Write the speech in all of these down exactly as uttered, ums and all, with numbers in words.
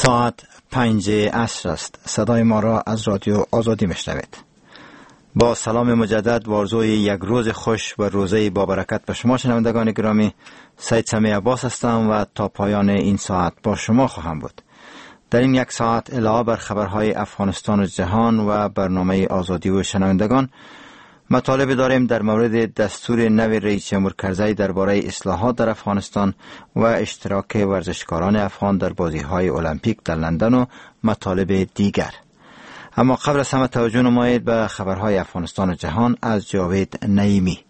ساعت پنج عصر است. صدای ما را از رادیو آزادی میشنوید. با سلام مجدد و آرزوی یک روز خوش و روزه با برکت به شما شنوندگان گرامی، سید سمیع عباس هستم و تا پایان این ساعت با شما خواهم بود. در این یک ساعت علاوه بر خبرهای افغانستان و جهان و برنامه آزادی و شنوندگان، مطالب داریم در مورد دستور نوی رئیس جمهور کرزی درباره اصلاحات در افغانستان و اشتراک ورزشکاران افغان در بازی‌های المپیک در لندن و مطالب دیگر. اما قبل از همه توجه نمایید به خبرهای افغانستان و جهان از جاوید نعیمی.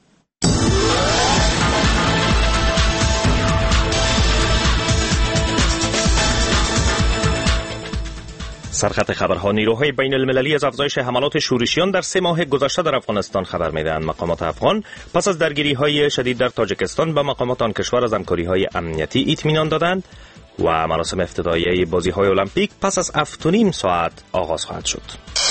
سرخط خبرها: نیروهای بین المللی از افزایش حملات شورشیان در سه ماه گذشته در افغانستان خبر می‌دهند. مقامات افغان پس از درگیری‌های شدید در تاجیکستان به مقامات آن کشور از همکاری‌های امنیتی اطمینان دادند و مراسم افتتاحیه بازی‌های المپیک پس از هفت و نیم ساعت آغاز خواهد شد.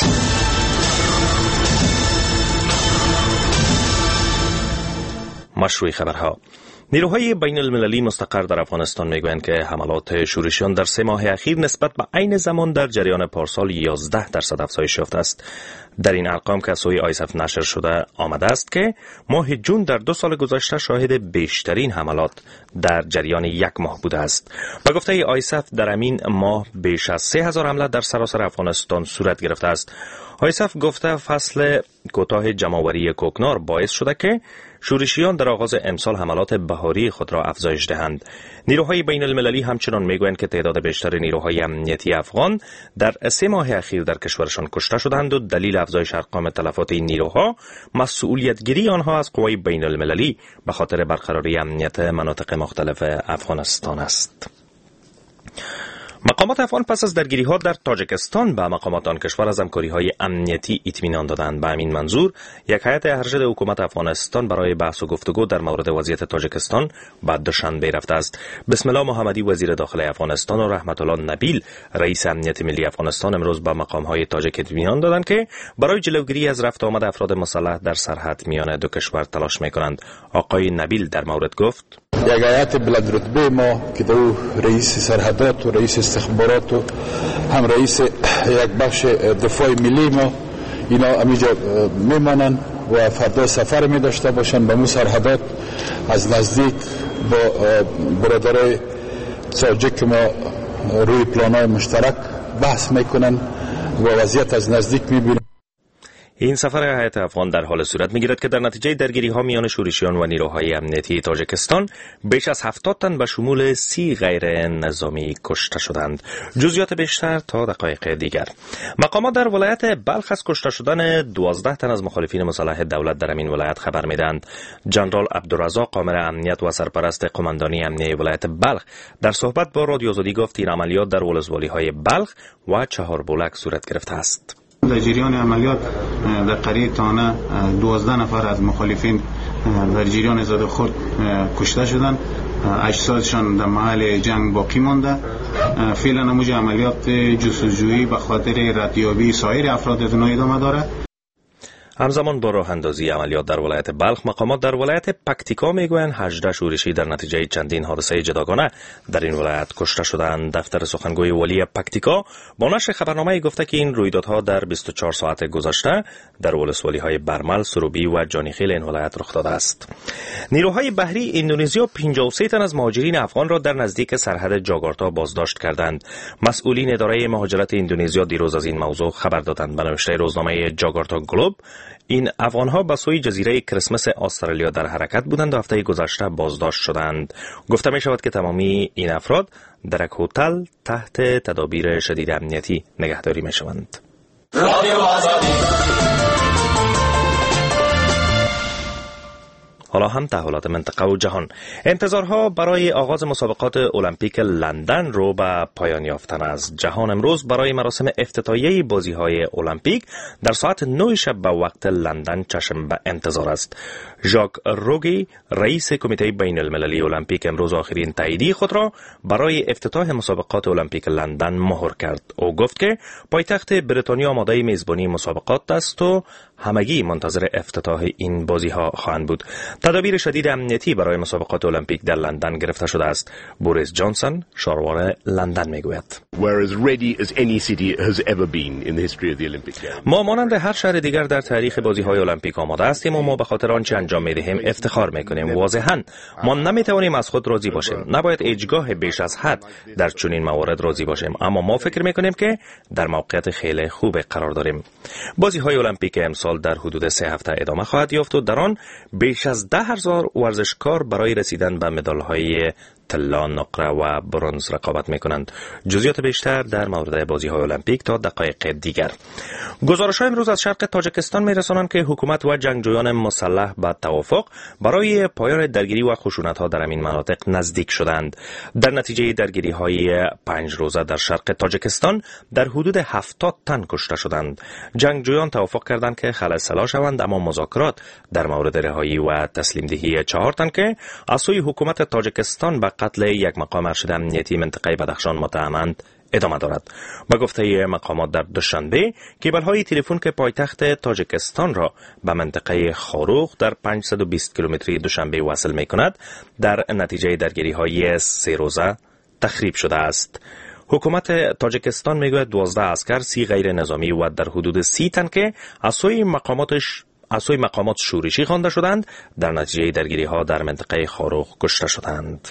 مشروع خبرها: نیروهای بین المللی مستقر در افغانستان میگویند که حملات شورشیان در سه ماه اخیر نسبت به عین زمان در جریان پارسال یازده درصد افزایش یافته است. در این ارقام که از سوی آیسف نشر شده آمده است که ماه جون در دو سال گذشته شاهد بیشترین حملات در جریان یک ماه بوده است. به گفته آیسف در همین ماه بیش از سه هزار حمله در سراسر افغانستان صورت گرفته است. آیسف گفته فصل کوتاه جمع‌آوری کوکنار باعث شده که شورشیان در آغاز امسال حملات بهاری خود را افزایش دهند. نیروهای بین المللی همچنان میگویند که تعداد بیشتر نیروهای امنیتی افغان در سه ماه اخیر در کشورشان کشته شدند و دلیل افزایش ارقام تلفات این نیروها مسئولیتگیری آنها از قوای بین المللی به خاطر برقراری امنیت مناطق مختلف افغانستان است. مقامات افغان پس از درگیری‌ها در تاجیکستان به مقامات آن کشور از همکاری‌های امنیتی اطمینان دادند. به همین منظور یک هیئت ارشد حکومت افغانستان برای بحث و گفتگو در مورد وضعیت تاجیکستان به دوشنبه رفته است. بسم الله محمدی وزیر داخلی افغانستان و رحمت الله نبیل رئیس امنیت ملی افغانستان امروز به مقام‌های تاجیک اطمینان دادند که برای جلوگیری از رفت آمد افراد مسلح در سرحد میان دو کشور تلاش می‌کنند. آقای نبیل در مورد گفت: یک هیئت بلند رتبه ما که دو رئیس سرحدات و رئیس استخبارات و هم رئیس یک بخش دفاع ملی ما اینا همینجا میمانند و فردا سفر می داشته باشند به مو سرحدات. از نزدیک با برادرای تاجیک ما روی پلان‌های مشترک بحث میکنند و وضعیت از نزدیک میبینند. این سفر هیئت افغان در حال صورت میگیرد که در نتیجه درگیری‌ها میان شورشیان و نیروهای امنیتی تاجیکستان بیش از هفتاد تن به شمول سی غیر نظامی کشته شدند. جزئیات بیشتر تا دقایق دیگر. مقامات در ولایت بلخ از کشته شدن دوازده تن از مخالفین مسلح دولت در این ولایت خبر میدهند. جنرال عبدالرزاق آمر امنیت و سرپرست قماندانی امنیه ولایت بلخ در صحبت با رادیو آزادی گفت این عملیات در ولسوالی‌های بلخ و چهاربولک صورت گرفته است. در جریان عملیات در قریه تانه دوازده نفر از مخالفین در جریان زد و خورد کشته شدند. اجسادشان در محل جنگ باقی مانده. فعلا نموج عملیات جستجویی به خاطر ردیابی سایر افراد ادامه ادامه دارد. همزمان با راه اندازی عملیات در ولایت بلخ، مقامات در ولایت پکتیکا میگویند هجده شورشی در نتیجه چندین حادثه جداگانه در این ولایت کشته شدند. دفتر سخنگوی ولی پکتیکا با نشر خبرنامه گفته که این رویدادها در بیست و چهار ساعت گذشته در ولسوالی‌های برمل، سروبی و جانیخیل این ولایت رخ داده است. نیروهای بحری اندونزیا پنجاه و سه تن از مهاجرین افغان را در نزدیک سرحد جاکارتا بازداشت کردند. مسئولین اداره مهاجرت اندونزیا دیروز از این موضوع خبر دادند. به نوشته روزنامه جاکارتا گلوب، این افغان‌ها به سوی جزیره کریسمس استرالیا در حرکت بودند و هفته گذشته بازداشت شدند. گفته می شود که تمامی این افراد در یک هتل تحت تدابیر شدید امنیتی نگهداری می شوند. حالا هم تحولات منطقه و جهان. انتظارها برای آغاز مسابقات المپیک لندن رو به پایان یافتن است. جهان امروز برای مراسم افتتاحیه بازی‌های المپیک در ساعت نه شب به وقت لندن چشم به انتظار است. ژاک روگی رئیس کمیته بین المللی المپیک امروز آخرین تاییدی خود را برای افتتاح مسابقات المپیک لندن مهر کرد. او گفت که پایتخت بریتانیا آماده میزبانی مسابقات است و همگی منتظر افتتاح این بازی‌ها خواهند بود. تدابیر شدید امنیتی برای مسابقات المپیک در لندن گرفته شده است. بوریس جانسون شاروار لندن میگوید ما مانند هر شهر دیگر در تاریخ بازی‌های المپیک آماده هستیم و ما به خاطر آنچه انجام می‌دهیم افتخار می‌کنیم. واضحاً ما نمی‌توانیم از خود راضی باشیم. نباید اجگاه بیش از حد در چنین موارد راضی باشیم، اما ما فکر می‌کنیم که در موقعیت خیلی خوب قرار داریم. بازی‌های المپیک امسال در حدود سه هفته ادامه خواهد یافت و در آن بیش از ده هزار ورزشکار برای رسیدن به مدال‌های طلا، نقره و برنز رقابت می‌کنند. جزئیات بیشتر در مورد بازی‌های المپیک تا دقایق دیگر. گزارش‌های امروز از شرق تاجیکستان می‌رسانند که حکومت و جنگجویان مسلح به توافق برای پایان درگیری و خشونت‌ها در این مناطق نزدیک شدند. در نتیجه درگیری‌های پنج روزه در شرق تاجیکستان در حدود هفتاد تن کشته شدند. جنگجویان توافق کردند که خلاص شوند، اما مذاکرات در مورد رهایی و تسلیم دهی چهار تن که از سوی حکومت تاجیکستان به قتل یک مقام ارشد امنیتی منطقه بدخشان متهمند ادامه دارد. با گفته مقامات در دوشنبه کیبل‌های تلفن که پایتخت تاجیکستان را به منطقه خاروخ در پانصد و بیست کیلومتری دوشنبه وصل می‌کند در نتیجه درگیری‌های سه روزه تخریب شده است. حکومت تاجیکستان میگوید دوازده عسکر، سی غیر نظامی و در حدود سی تن که از سوی مقاماتش از سوی مقامات شورشی خوانده شدند در نتیجه درگیری‌ها در منطقه خاروخ کشته شدند.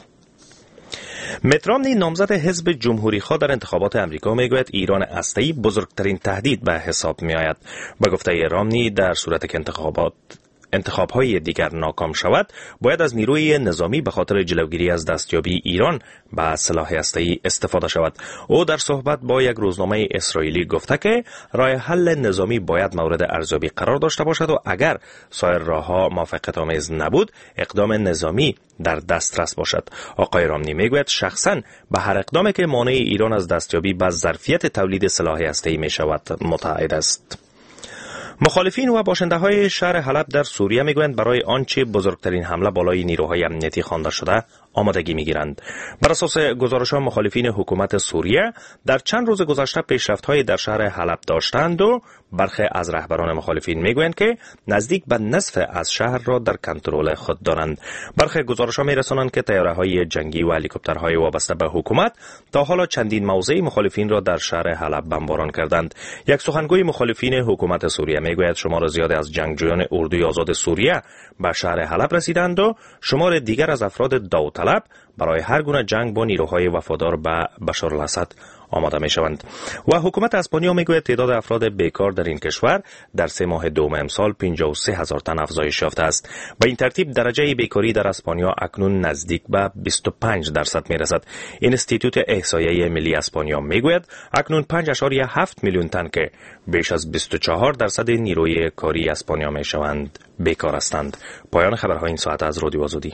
میت رامنی نامزد حزب جمهوری‌خواه در انتخابات امریکا میگوید ایران هسته‌ای بزرگترین تهدید به حساب میآید. به گفته رامنی در صورت که انتخابات انتخاب‌های دیگر ناکام شود، باید از نیروی نظامی به خاطر جلوگیری از دستیابی ایران به سلاح هسته‌ای استفاده شود. او در صحبت با یک روزنامه اسرائیلی گفته که راه حل نظامی باید مورد ارزیابی قرار داشته باشد و اگر سایر راه‌ها موافقت‌آمیز نبود، اقدام نظامی در دسترس باشد. آقای رامنی میگوید شخصاً به هر اقدامی که مانع ایران از دستیابی به ظرفیت تولید سلاح هسته‌ای می‌شود متعهد است. مخالفین و باشنده‌های شهر حلب در سوریه میگویند برای آنچه بزرگترین حمله بالای نیروهای امنیتی خوانده شده آمادگی میگیرند. بر اساس گزارش‌ها مخالفین حکومت سوریه در چند روز گذشته پیشرفت‌های در شهر حلب داشتند و برخی از رهبران مخالفین میگویند که نزدیک به نصف از شهر را در کنترل خود دارند. برخی گزارش‌ها میرسانند که طیاره‌های جنگی و هلیکوپترهای وابسته به حکومت تا حالا چندین موضع مخالفین را در شهر حلب بمباران کردند. یک سخنگوی مخالفین حکومت سوریه میگوید شمار زیادی از جنگجویان اردوی آزاد سوریه به شهر حلب رسیدند و شمار دیگر از افراد داوطلب برای هر گونه جنگ با نیروهای وفادار به بشار الاسد آماده می شوند. و حکومت اسپانیا میگوید تعداد افراد بیکار در این کشور در سه ماه دوم امسال پنجاه و سه هزار تن افزایش یافته است. به این ترتیب درجه بیکاری در اسپانیا اکنون نزدیک به بیست و پنج درصد می رسد. اینستیتوت احصایه ملی اسپانیا میگوید اکنون پنج اشاریه هفت میلیون تن که بیش از بیست و چهار درصد نیروی کاری اسپانیا می شوند بیکار هستند. پایان خبرهای این ساعت از رادیو آزادی.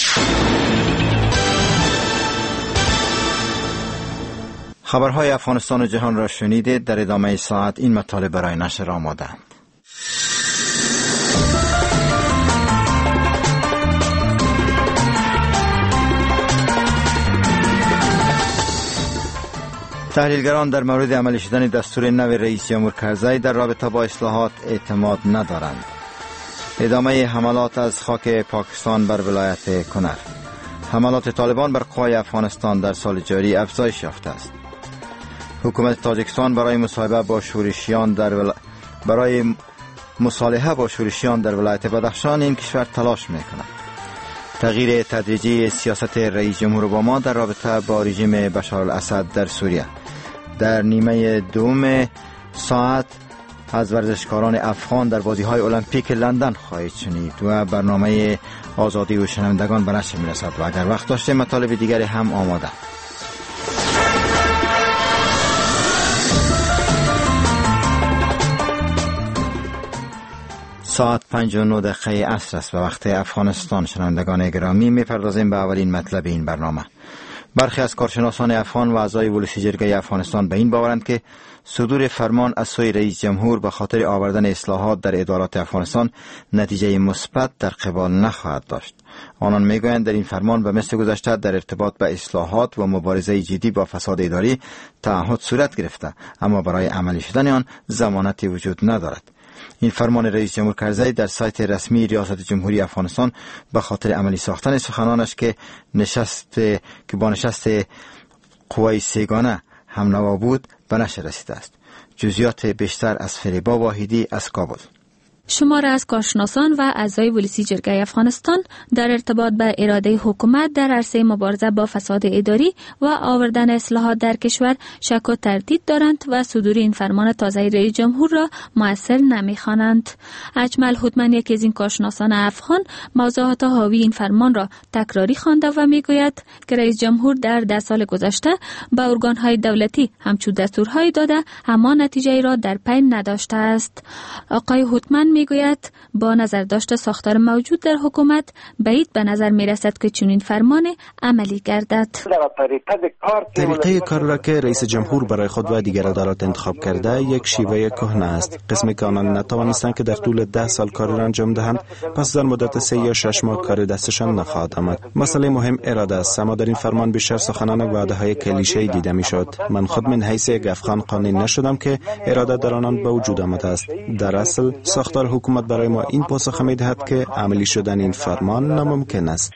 خبرهای افغانستان و جهان را شنیدید. در ادامه ساعت این مطالب برای نشر آماده‌اند. تحلیلگران در مورد عملی شدن دستور نو رئیس جمهور کرزی در رابطه با اصلاحات اعتماد ندارند. ادامه حملات از خاک پاکستان بر ولایت کنر. حملات طالبان بر قوای افغانستان در سال جاری افزایش یافته است. حکومت تاجیکستان برای مصاحبه با شورشیان در ول... برای مصالحه با شورشیان در ولایت بدخشان این کشور تلاش می‌کند. تغییر تدریجی سیاست رئیس جمهور اوباما در رابطه با رژیم بشار الاسد در سوریه. در نیمه دوم ساعت از ورزشکاران افغان در بازی‌های المپیک لندن خواهید شنید و برنامه آزادی و شنوندگان به نشر می‌رسد و اگر وقت داشته مطالب دیگری هم آماده. ساعت پنج و نه دقیقه عصر است و وقت افغانستان. شنوندگان گرامی می‌پردازیم به اولین مطلب این برنامه. برخی از کارشناسان افغان و اعضای ولسی جرگه افغانستان به این باورند که صدور فرمان از سوی رئیس جمهور به خاطر آوردن اصلاحات در ادارات افغانستان نتیجه مثبت در قبال نخواهد داشت. آنان میگویند در این فرمان به مثل گذشته در ارتباط به اصلاحات و مبارزه جدی با فساد اداری تعهد صورت گرفته، اما برای عملی شدن آن ضمانتی وجود ندارد. این فرمان رئیس جمهور کرزی در سایت رسمی ریاست جمهوری افغانستان به خاطر عملی ساختن سخنانش که نشست که با نشست قوای سیگانه هم نوا بود به نشر رسیده است. جزئیات بیشتر از فریبا واحدی از کابل. شمار از کارشناسان و اعضای ولسی جرگه افغانستان در ارتباط به اراده حکومت در عرصه مبارزه با فساد اداری و آوردن اصلاحات در کشور شک و تردید دارند و صدور این فرمان تازه رئیس جمهور را مؤثر نمی‌خوانند. اجمل هوتمن، یکی از این کارشناسان افغان، موضوعات حاوی این فرمان را تکراری خوانده و میگوید که رئیس جمهور در ده سال گذشته به ارگان‌های دولتی همچون دستورهای داده اما نتیجه را در پی نداشته است. آقای هوتمن میگوید با نظر داشته ساختار موجود در حکومت بعید به نظر می رسد که چنین فرمان عملی گردد. طریقه کار را که رئیس جمهور برای خود و دیگر ادارات انتخاب کرده یک شیوه کهنه است. قسمی که آنان نتوانستند که در طول ده سال کار را انجام دهند، پس در مدت سه یا شش ماه کار دستشان نخواهد آمد. مسئله مهم اراده است، اما در این فرمان بیشتر سخنان و وعده های کلیشه‌ای دیده می شد. من خود من حیث یک افغان قانع نشدم که اراده در آنان به وجود آمده است. در اصل ساختار حکومت برای ما این پاسخ می دهد که عملی شدن این فرمان ناممکن است.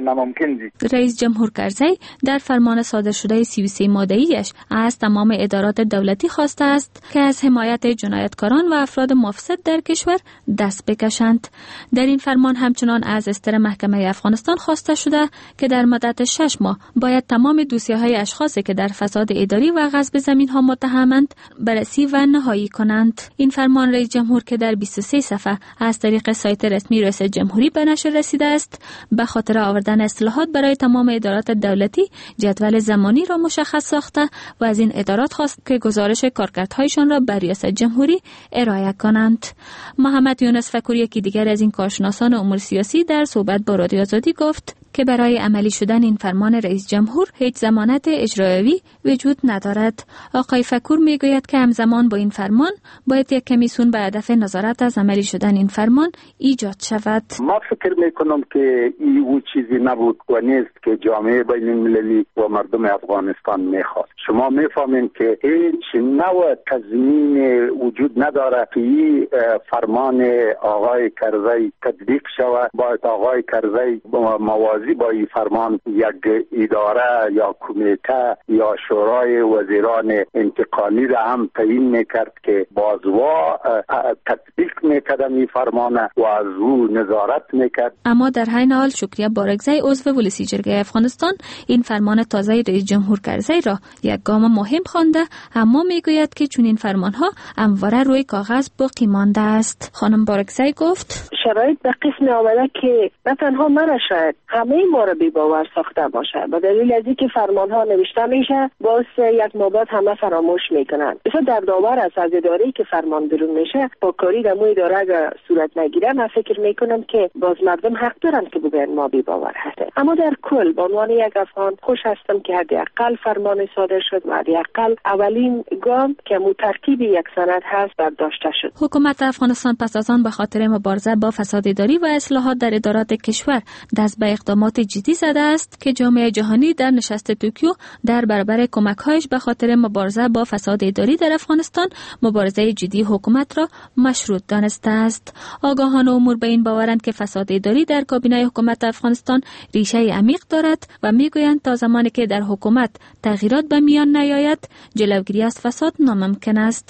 رئیس جمهور کرزی در فرمان صادر شده سی و سه ماده‌ایش از تمام ادارات دولتی خواسته است که از حمایت جنایتکاران و افراد مفسد در کشور دست بکشند. در این فرمان همچنان از استر محکمه افغانستان خواسته شده که در مدت شش ماه باید تمام دوسیه‌های اشخاصی که در فساد اداری و غصب زمین‌ها متهمند بررسی و نهایی کنند. این فرمان رئیس جمهور که در بیست و سه صفحه از طریق سایت رسمی ریاست جمهوری به نشر رسیده است، به خاطر آوردن اصلاحات برای تمام ادارات دولتی جدول زمانی را مشخص ساخته و از این ادارات خواست که گزارش کارکردهایشان را به ریاست جمهوری ارائه کنند. محمد یونس فکوری، یکی دیگر از این کارشناسان امور سیاسی، در صحبت با رادیو آزادی گفت که برای عملی شدن این فرمان رئیس جمهور هیچ ضمانت اجرایی وجود ندارد. آقای فکور میگوید که همزمان با این فرمان باید یک کمیسیون به هدف نظارت از عملی شدن این فرمان ایجاد شود. ما فکر میکنم که این او چیزی نبود و نیست که جامعه بین المللی و مردم افغانستان میخواست. شما میفهمین که هیچ نوع تضمین وجود نداره که این فرمان آقای کرزی تطبیق شود. باید آقای کرزی موازی با این فرمان یک اداره یا کمیته یا شورای وزیران انتقالی را هم تعیین میکرد که بازوا تطبیق میکرد این فرمان و از او نظارت میکرد. اما در حین حال شکریه بارگزی، عضو ولسی جرگه افغانستان، این فرمان تازه رئیس جمهور کرزی را یک گام مهم خوانده، اما میگوید که چون این فرمان ها همواره روی کاغذ باقی مانده است. خانم بارگزی گفت شرایط به قسم آمده که نه تنها من، شاید همه ما را بی باور ساخته باشه. به دلیل از اینکه فرمان ها نوشته میشه باز یک ماه بعد همه فراموش میکنن. بسیار دردآور است از اداره‌ای که فرمان بیرون میشه با کاری در مو اداره اگر صورت نگیره. من فکر میکنم که باز مردم حق دارن که بگن ما بی باور هستیم. اما در کل به عنوان یک افغان خوش هستم که حداقل فرمان صادر شد و حداقل اولین گام که مو ترتیب یک سند هست برداشته شد. حکومت افغانستان پس از آن به خاطر مبارزه با فساد اداری و اصلاحات در ادارات کشور دست به اقدامات جدی زده است که جامعه جهانی در نشست توکیو در برابر کمک‌هایش به خاطر مبارزه با فساد اداری در افغانستان مبارزه جدی حکومت را مشروط دانسته است. آگاهان امور به این باورند که فساد اداری در کابینه حکومت افغانستان ریشه عمیق دارد و میگویند تا زمانی که در حکومت تغییرات به میان نیاید جلوگیری از فساد ناممکن است.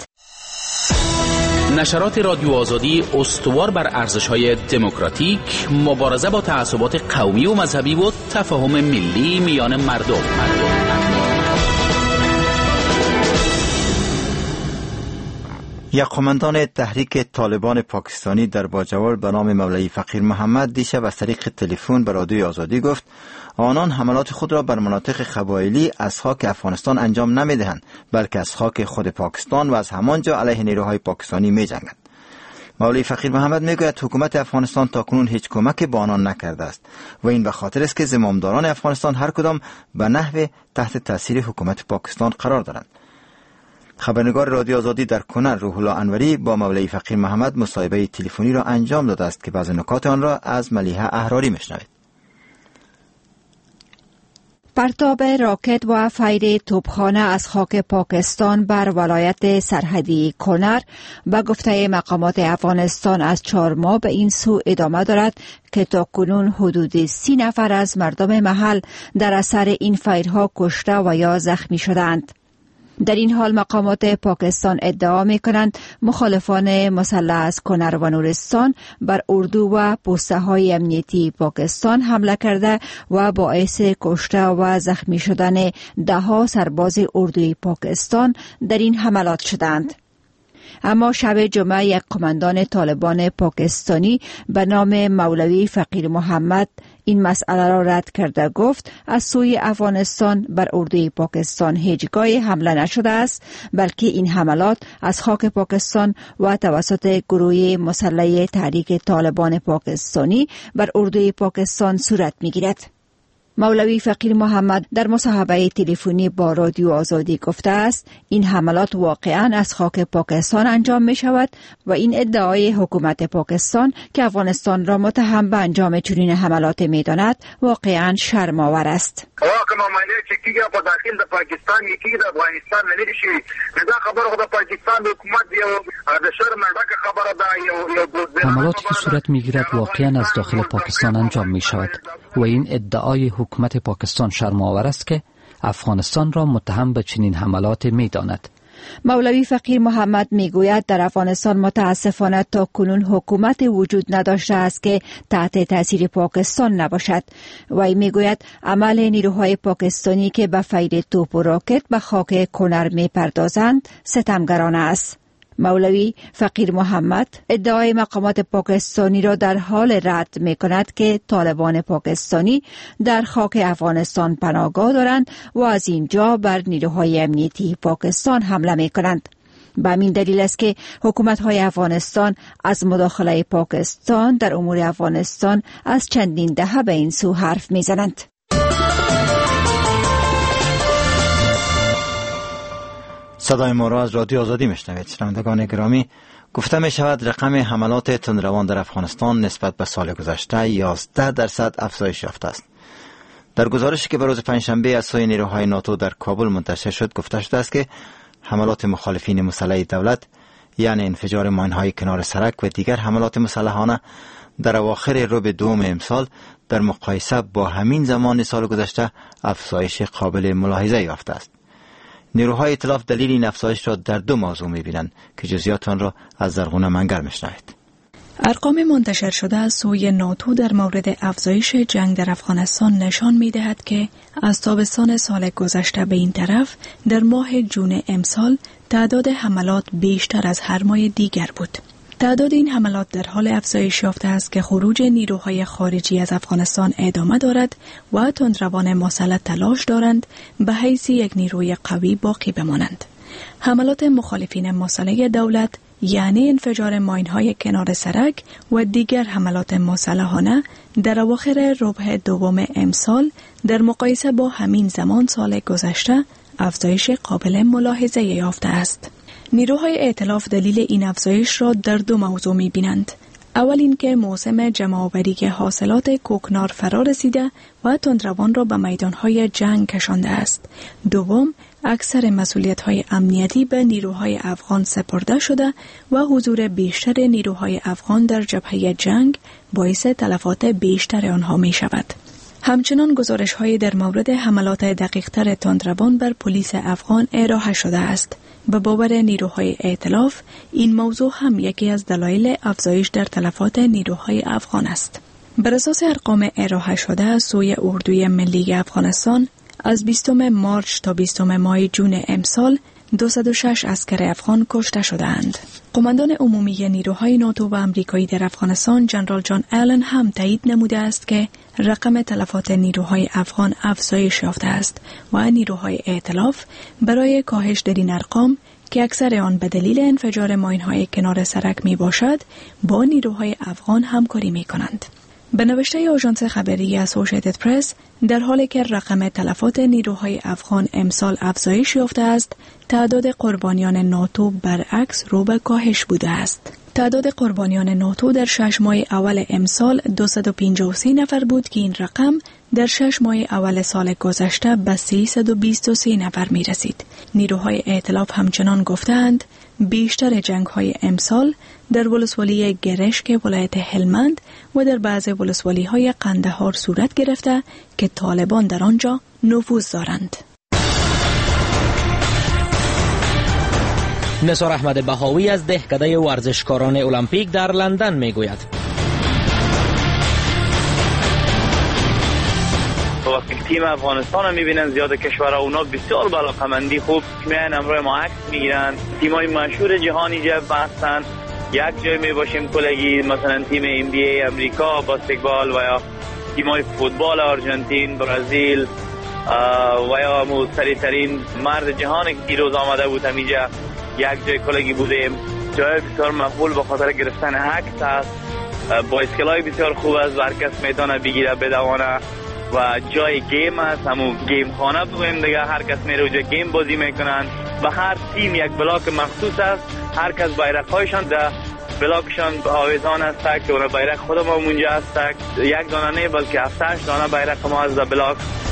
نشرات رادیو آزادی استوار بر ارزش‌های دموکراتیک، مبارزه با تعصبات قومی و مذهبی و تفاهم ملی میان مردم. یک قماندان تحریک طالبان پاکستانی در باجوال به نام مولوی فقیر محمد دیشب از طریق تلفن به رادیو آزادی گفت آنان حملات خود را بر مناطق قبایلی از خاک افغانستان انجام نمیدهند، بلکه از خاک خود پاکستان و از همانجا علیه نیروهای پاکستانی می جنگند. مولوی فقیر محمد میگوید حکومت افغانستان تاکنون هیچ کمکی به آنان نکرده است و این به خاطر است که زمامداران افغانستان هر کدام به نحو تحت تاثیر حکومت پاکستان قرار دارند. خبرنگار رادیو آزادی در کنر روح الله انوری با مولوی فقیر محمد مصاحبه تلفنی را انجام داده است که بعضی نکات آن را از ملیحه احراری میشنوید. پرتاب راکت و فیر توپخانه از خاک پاکستان بر ولایت سرحدی کنر به گفته مقامات افغانستان از چهار ماه به این سو ادامه دارد که تاکنون حدود سی نفر از مردم محل در اثر این فیرها کشته و یا زخمی شدند. در این حال مقامات پاکستان ادعا می کنند مخالفان مسلح از کنر و نورستان بر اردو و پوسته های امنیتی پاکستان حمله کرده و باعث کشته و زخمی شدن ده ها سرباز اردوی پاکستان در این حملات شدند. اما شب جمعه یک قماندان طالبان پاکستانی به نام مولوی فقیر محمد این مسئله را رد کرده گفت از سوی افغانستان بر اردوی پاکستان هیچگاه حمله نشده است، بلکه این حملات از خاک پاکستان و توسط گروه مسلح تحریک طالبان پاکستانی بر اردوی پاکستان صورت می‌گیرد. مولوی فقیر محمد در مصاحبه تلفنی با رادیو آزادی گفته است این حملات واقعاً از خاک پاکستان انجام می شود و این ادعای حکومت پاکستان که افغانستان را متهم به انجام چنین حملات می داند واقعاً شرم‌آور است. واقعا معنی چکیږي په داخل د پاکستان کې د افغانستان نه لري شي دا خبره د پاکستان حکومت یو د شرم ډکه خبره ده. یو حملاتی که صورت میگیرد واقعا از داخل پاکستان انجام می شود و این ادعای حکومت پاکستان شرم‌آور است که افغانستان را متهم به چنین حملات می داند. مولوی فقیر محمد میگوید در افغانستان متاسفانه تا کنون حکومت وجود نداشته است که تحت تاثیر پاکستان نباشد. وی میگوید عمل نیروهای پاکستانی که به فیر توپ و راکت به خاک کنر میپردازند ستمگرانه است. مولوی فقیر محمد ادعای مقامات پاکستانی را در حال رد می کند که طالبان پاکستانی در خاک افغانستان پناهگاه دارند و از اینجا بر نیروهای امنیتی پاکستان حمله می کنند. به همین دلیل است که حکومت‌های افغانستان از مداخله پاکستان در امور افغانستان از چندین دهه به این سو حرف می زنند. صدای ما را از رادیو آزادی میشنوید. شنوندگان گرامی، گفته می شود رقم حملات تندروان در افغانستان نسبت به سال گذشته یازده درصد افزایش یافته است. در گزارشی که به روز پنجشنبه از سوی نیروهای ناتو در کابل منتشر شد گفته شده است که حملات مخالفین مسلح دولت یعنی انفجار ماین‌های کنار سرک و دیگر حملات مسلحانه در اواخر ربع دوم امسال در مقایسه با همین زمان سال گذشته افزایش قابل ملاحظه یافته است. نیروهای ائتلاف دلیل این افزایش را در دو موضوع می‌بینند که جزئیات آن را از زرغونه منگر می‌شنوید. ارقام منتشر شده از سوی ناتو در مورد افزایش جنگ در افغانستان نشان می‌دهد که از تابستان سال گذشته به این طرف در ماه جون امسال تعداد حملات بیشتر از هر ماه دیگر بود. تعداد این حملات در حال افزایش یافته است که خروج نیروهای خارجی از افغانستان ادامه دارد و تندروان مسلح تلاش دارند به حیث یک نیروی قوی باقی بمانند. حملات مخالفین مسلح دولت یعنی انفجار ماین‌های کنار سرک و دیگر حملات مسلحانه در اواخر ربع دوم امسال در مقایسه با همین زمان سال گذشته افزایش قابل ملاحظه یافته است. نیروهای ائتلاف دلیل این افزایش را در دو موضوع می‌بینند. اول اینکه موسم جمع‌آوری حاصلات کوکنار فرا رسیده و تندروان را به میدانهای جنگ کشانده است. دوم، اکثر مسئولیت‌های امنیتی به نیروهای افغان سپرده شده و حضور بیشتر نیروهای افغان در جبهه جنگ باعث تلفات بیشتر آنها می‌شود. همچنان گزارش‌های در مورد حملات دقیق‌تر تندروان بر پلیس افغان ارائه شده است. به باور نیروهای ائتلاف این موضوع هم یکی از دلایل افزایش در تلفات نیروهای افغان است. بر اساس ارقام ارائه شده از سوی اردوی ملی افغانستان از بیستم مارچ تا بیستم ماه جون امسال دویست و شش عسکر افغان کشته شدند. قماندان عمومی نیروهای ناتو و آمریکایی در افغانستان جنرال جان آلن هم تایید نموده است که رقم تلفات نیروهای افغان افزایش یافته است و نیروهای ائتلاف برای کاهش در این ارقام که اکثر آن به دلیل انفجار ماین‌های کنار سرک می باشد با نیروهای افغان همکاری می کنند. به نوشته آژانس خبری اسوسییتد پرس، در حالی که رقم تلفات نیروهای افغان امسال افزایش یافته است، تعداد قربانیان ناتو برعکس رو به کاهش بوده است. تعداد قربانیان ناتو در شش ماه اول امسال دویست و پنجاه و سه نفر بود که این رقم در شش ماه اول سال گذشته به سیصد و بیست و سه نفر می رسید. نیروهای ائتلاف همچنان گفتند بیشتر جنگ‌های امسال در ولسوالی گرشک ولایت هلمند و در بعض ولسوالی‌های قندهار صورت گرفته که طالبان در آنجا نفوذ دارند. نثار احمد بهاوی از دهکده ورزشکاران المپیک در لندن میگوید وقتی تیم افغانستان رو میبینن زیاد کشورها اونا بسیار علاقه‌مندی خوب میان امروز ما عکس میگیرن. تیمای مشهور جهانی جب هستن، یک جای میباشیم کلگی مثلا تیم ام بی ای امریکا بسکتبال و یا تیمای فوتبال آرژانتین، برزیل و یا مو سریعترین مرد جهان که دیروز آمده بود همینجا یک جای کلگی بودیم. جای بسیار مقبول به خاطر گرفتن عکس است، با اسکلای بسیار خوب است و هر کس میتونه بگیره بدوانه و جای گیم است، همون گیم خانه بگویم دیگه، هر کس میره اونجا گیم بازی میکنن. به هر تیم یک بلاک مخصوص است، هر کس بیرق‌هایشان در بلاکشان آویزان است که اون بیرق خود ما اونجا است، یک دانه نه بلکه هفت هشت دانه بیرق ما از در بلاک.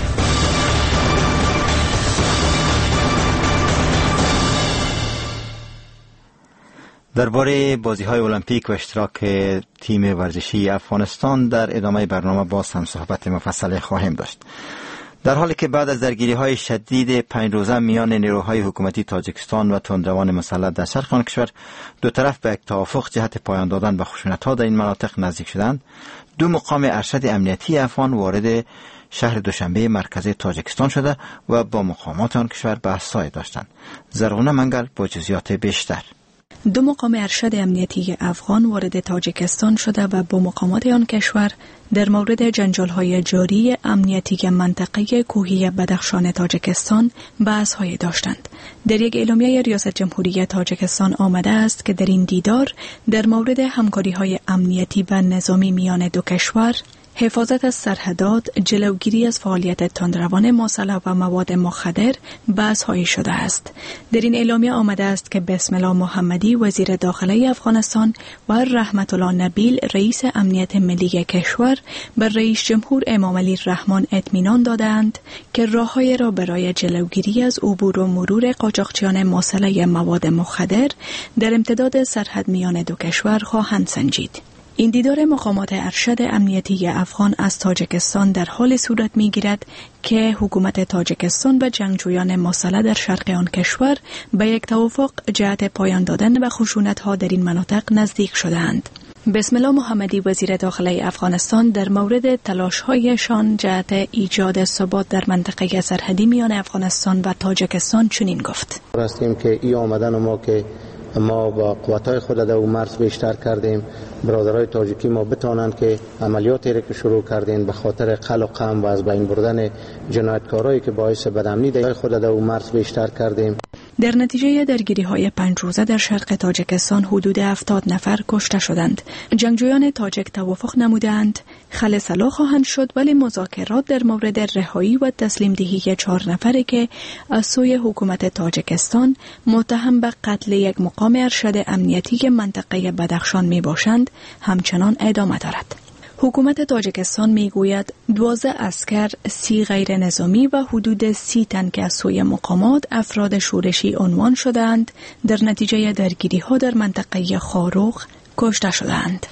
درباره بازی‌های المپیک و اشتراک تیم ورزشی افغانستان در ادامه برنامه باز هم صحبت مفصل خواهیم داشت. در حالی که بعد از درگیری‌های شدید پنج روزه میان نیروهای حکومتی تاجیکستان و تندروان مسلح در شرق آن کشور دو طرف به یک توافق جهت پایان دادن به خشونت‌ها در این مناطق نزدیک شدند، دو مقام ارشد امنیتی افغان وارد شهر دوشنبه مرکزی تاجیکستان شده و با مقامات آن کشور بحث‌های داشتند. زرغونه منگل با جزئیات بیشتر. دو مقام ارشد امنیتی افغان وارد تاجیکستان شده و با مقامات آن کشور در مورد جنجال‌های جاری امنیتی منطقه کوهی بدخشان تاجیکستان بحث‌های داشتند. در یک اعلامیه ریاست جمهوری تاجیکستان آمده است که در این دیدار در مورد همکاری‌های امنیتی و نظامی میان دو کشور، حفاظت از سرحدات، جلوگیری از فعالیت تندروان مسلح و مواد مخدر بحث‌هایی شده است. در این اعلامیه آمده است که بسم الله محمدی وزیر داخلی افغانستان و رحمت الله نبیل رئیس امنیت ملی کشور بر رئیس جمهور امام علی رحمان اطمینان دادند که راه‌های را برای جلوگیری از عبور و مرور قاچاقچیان مسلح مواد مخدر در امتداد سرحد میان دو کشور خواهند سنجید. این دیدار مقامات ارشد امنیتی افغان از تاجیکستان در حال صورت می‌گیرد که حکومت تاجیکستان و جنگجویان مسلح در شرق آن کشور به یک توافق جهت پایان دادن به خشونت‌ها در این مناطق نزدیک شدند. بسم الله محمدی وزیر داخلی افغانستان در مورد تلاش‌هایشان جهت ایجاد ثبات در منطقه سرحدی میان افغانستان و تاجیکستان چنین گفت: راستیم که ای آمدن ما که ما با قوت‌های خود در مرز بیشتر کردیم، برادرای تاجیکی ما بتوانند که عملیاتی را که شروع کردیم به خاطر قل و قم و از بین بردن جنایتکارایی که باعث بدامنی در خود در مرز بیشتر کردیم. در نتیجه درگیری‌های پنج روزه در شرق تاجیکستان حدود هفتاد نفر کشته شدند. جنگجویان تاجیک توافق نمودند خل سلاح خواهند شد، ولی مذاکرات در مورد رهایی و تسلیم دهی چهار نفری که از سوی حکومت تاجیکستان متهم به قتل یک مقام ارشد امنیتی منطقه بدخشان می باشند همچنان ادامه دارد. حکومت تاجیکستان میگوید دوازده عسکر، سی غیر نظامی و حدود سی تن که از سوی مقامات افراد شورشی عنوان شدند در نتیجه درگیری ها در منطقه خاروخ کشته شدند.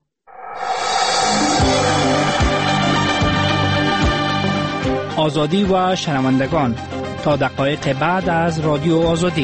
آزادی و شنوندگان، تا دقایق بعد از رادیو آزادی.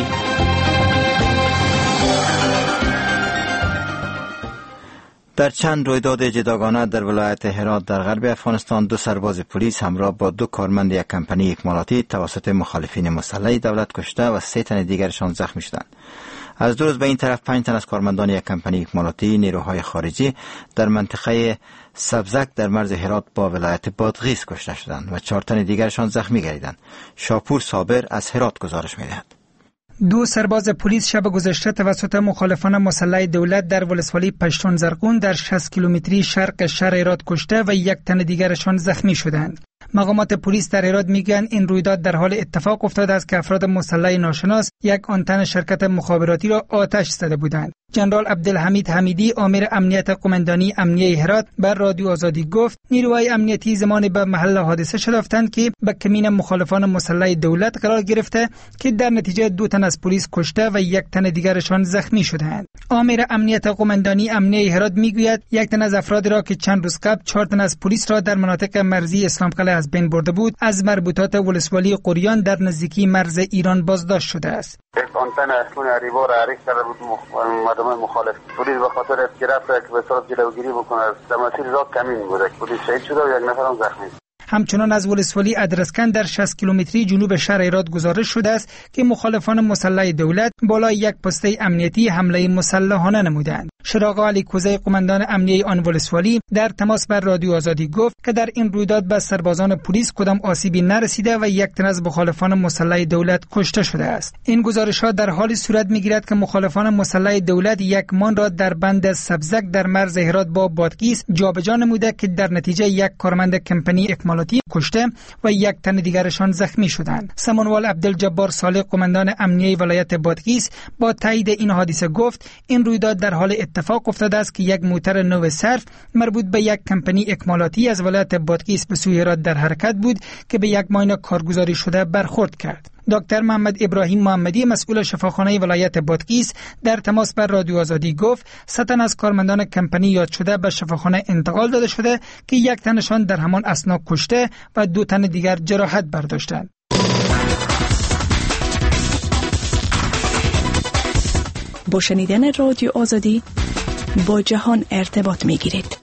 در چند رویداد جداگانه در ولایت هرات در غرب افغانستان دو سرباز پلیس همراه با دو کارمند یک کمپانی اکمالاتی توسط مخالفین مسلح دولت کشته و سه تن دیگرشان زخمی شدند. از دو روز به این طرف پنج تن از کارمندان یک کمپانی اکمالاتی نیروهای خارجی در منطقه سبزک در مرز هرات با ولایت بادغیس کشته شدند و چهار تن دیگرشان زخمی گردیدند. شاپور صابر از هرات گزارش می‌دهد. دو سرباز پلیس شب گذشته توسط مخالفان مسلح دولت در ولسوالی پشتون زرقون در شصت کیلومتری شرق شهر هرات کشته و یک تن دیگرشان زخمی شدند. مقامات پلیس در هرات میگن این رویداد در حال اتفاق افتاده است که افراد مسلح ناشناس یک آنتن شرکت مخابراتی را آتش زده بودند. جنرال عبدالحمید حمیدی آمر امنیت قماندانی امنیه هرات بر رادیو آزادی گفت نیروهای امنیتی زمان به محل حادثه شتافتند که به کمین مخالفان مسلح دولت قرار گرفته که در نتیجه دو تن از پلیس کشته و یک تن دیگرشان زخمی شدند. آمر امنیت قماندانی امنیه هرات میگوید یک تن از افراد را که چند روز قبل چهار تن از پلیس را در مناطق مرزی اسلام قلعه از بین برده بود از مربوطات ولسوالی قریان در نزدیکی مرز ایران بازداشت شده است. آن تن اصلون ریبا را عریق کرده بود مردم مخالف. پلیس به خاطر گرفت که به صورت جلوگیری بکنه در مسیر راه کمین بوده. پلیس شهید شده و یک نفر هم زخمی. همچنان از ولسوالی ادرسکن در شصت کیلومتری جنوب شهر هرات گزارش شده است که مخالفان مسلح دولت بالای یک پسته امنیتی حمله مسلحانه نمودند. شراق علی کوزه قماندان امنیه آن ولسوالی در تماس بر رادیو آزادی گفت که در این رویداد به سربازان پلیس کدام آسیبی نرسیده و یک تن از مخالفان مسلح دولت کشته شده است. این گزارش‌ها در حالی صورت می‌گیرد که مخالفان مسلح دولت یک مان را در بند سبزک در مرز هرات با بادغیس جابجا نموده که در نتیجه یک کارمند کمپانی اکمالاتی کشته و یک تن دیگرشان زخمی شدند. سمنوال عبدالجبار صالح قماندان امنیه ولایت بادغیس با تایید این حادثه گفت این رویداد در حال اتفاق افتاده است که یک موتر نو صرف مربوط به یک کمپانی اکمالاتی از ولایت بادغیس به سوی هرات در حرکت بود که به یک ماین کارگزاری شده برخورد کرد. دکتر محمد ابراهیم محمدی مسئول شفاخانه ولایت بادغیس در تماس بر رادیو آزادی گفت سه تن از کارمندان کمپانی یاد شده به شفاخانه انتقال داده شده که یک تنشان در همان اثنا کشته و دو تن دیگر جراحت برداشتند. با شنیدن رادیو آزادی با جهان ارتباط می گیرید.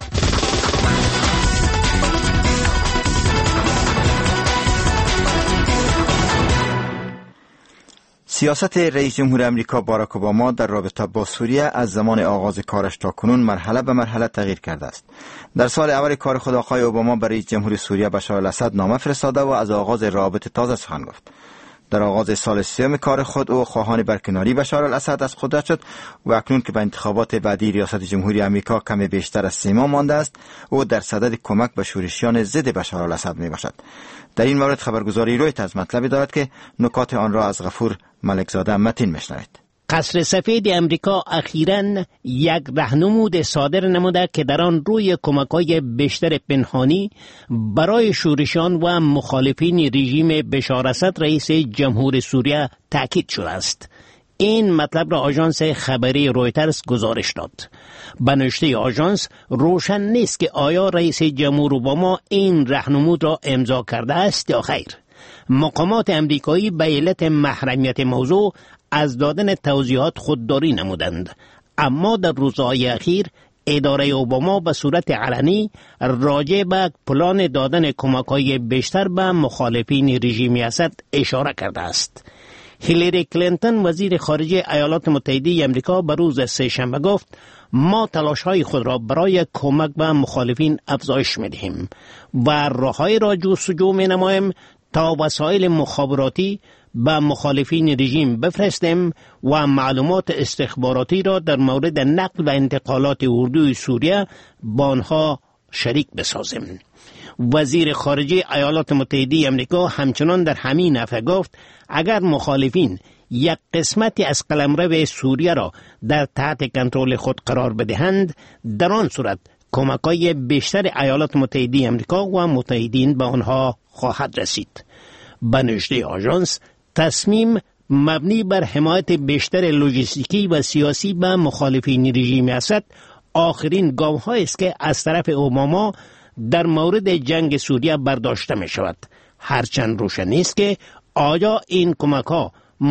سیاست رئیس جمهور امریکا باراک اوباما در رابطه با سوریه از زمان آغاز کارش تا کنون مرحله به مرحله تغییر کرده است. در سال اول کار خود آقای اوباما برای رئیس جمهور سوریه بشار الاسد نامه فرستاده و از آغاز رابطه تازه سخن گفت. در آغاز سال سوم کار خود او خواهان برکناری بشار الاسد از قدرت شد و اکنون که به انتخابات بعدی ریاست جمهوری امریکا کمی بیشتر از سه ماه مانده است او در صدد کمک به شورشیان ضد بشار الاسد می باشد. در این مورد خبرگزاری رویترز مطلبی دارد که نکات آن را از غفور ملکزاده متین میشنوید. قصر سفید امریکا اخیراً یک راهنمود صادر نموده که در آن روی کمک‌های بیشتر پنهانی برای شورشیان و مخالفین رژیم بشار اسد رئیس جمهور سوریه تاکید شده است. این مطلب را آژانس خبری رویترز گزارش داد. به نوشته آژانس روشن نیست که آیا رئیس جمهور اوباما این راهنمود را امضا کرده است یا خیر. مقامات امریکایی به علت محرمیت موضوع از دادن توضیحات خودداری نمودند، اما در روزهای اخیر اداره اوباما به صورت علنی راجع به پلان دادن کمک‌های بیشتر به مخالفین رژیم اسد اشاره کرده است. هیلاری کلینتون وزیر خارجه ایالات متحده آمریکا به روز سه‌شنبه گفت ما تلاش‌های خود را برای کمک به مخالفین افزایش می‌دهیم و راه‌های را جستجو می‌نماییم تا وسایل مخابراتی به مخالفین رژیم بفرستیم و معلومات استخباراتی را در مورد نقل و انتقالات اردوی سوریه با آنها شریک بسازیم. وزیر خارجه ایالات متحده آمریکا همچنان در همین هفته گفت اگر مخالفین یک قسمتی از قلمرو سوریه را در تحت کنترل خود قرار بدهند، در آن صورت کمک‌های بیشتر ایالات متحده آمریکا و متحدین به آنها خواهد رسید. به نوشته آژانس تصمیم مبنی بر حمایت بیشتر لوجستیکی و سیاسی به مخالفین رژیم اسد آخرین گام‌هایی است که از طرف اوباما در مورد جنگ سوریه برداشته می شود. هرچند روشن نیست که آیا این کمک‌ها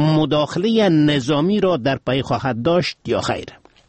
مداخله نظامی را در پی خواهد داشت یا خیر.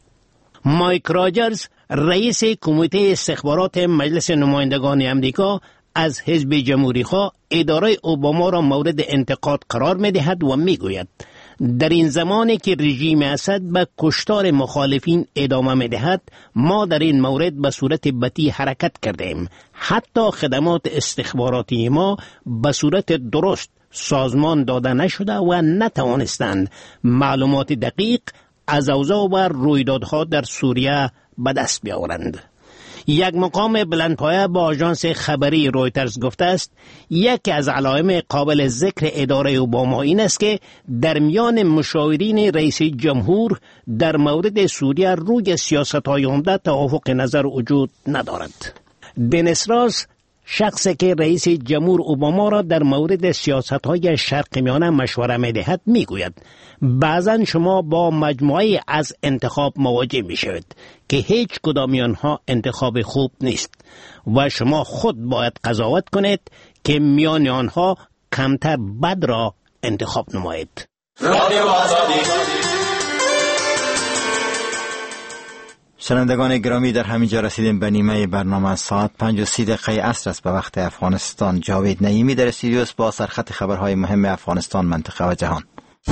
مایک راجرز رئیس کمیته استخبارات مجلس نمایندگان امریکا از حزب جمهوری‌خواه اداره اوباما را مورد انتقاد قرار می‌دهد و می‌گوید در این زمانی که رژیم اسد به کشتار مخالفین ادامه می‌دهد ما در این مورد به صورت بطیء حرکت کردیم. حتی خدمات استخباراتی ما به صورت درست سازمان داده نشده و نتوانستند معلومات دقیق از اوضاع و رویدادها در سوریه به دست بیاورند. یک مقام بلندپایه با آژانس خبری رویترز گفته است یکی از علائم قابل ذکر اداره اوباما این است که در میان مشاورین رئیس جمهور در مورد سوریه روی سیاست‌های عمده توافق نظر وجود ندارد. دنیس راس، شخصی که رئیس جمهور اوباما را در مورد سیاست‌های شرق میانه مشوره می‌دهد می‌گوید بعضاً شما با مجموعه از انتخاب مواجه می‌شوید که هیچ کدام آنها انتخاب خوب نیست و شما خود باید قضاوت کنید که میان آنها کمتر بد را انتخاب نمایید. شنوندگان گرامی، در همینجا رسیدیم به نیمه برنامه. ساعت پنج و سی دقیقه عصر است به وقت افغانستان. جاوید نعیمی در استودیو است با سرخط خبرهای مهم افغانستان، منطقه و جهان.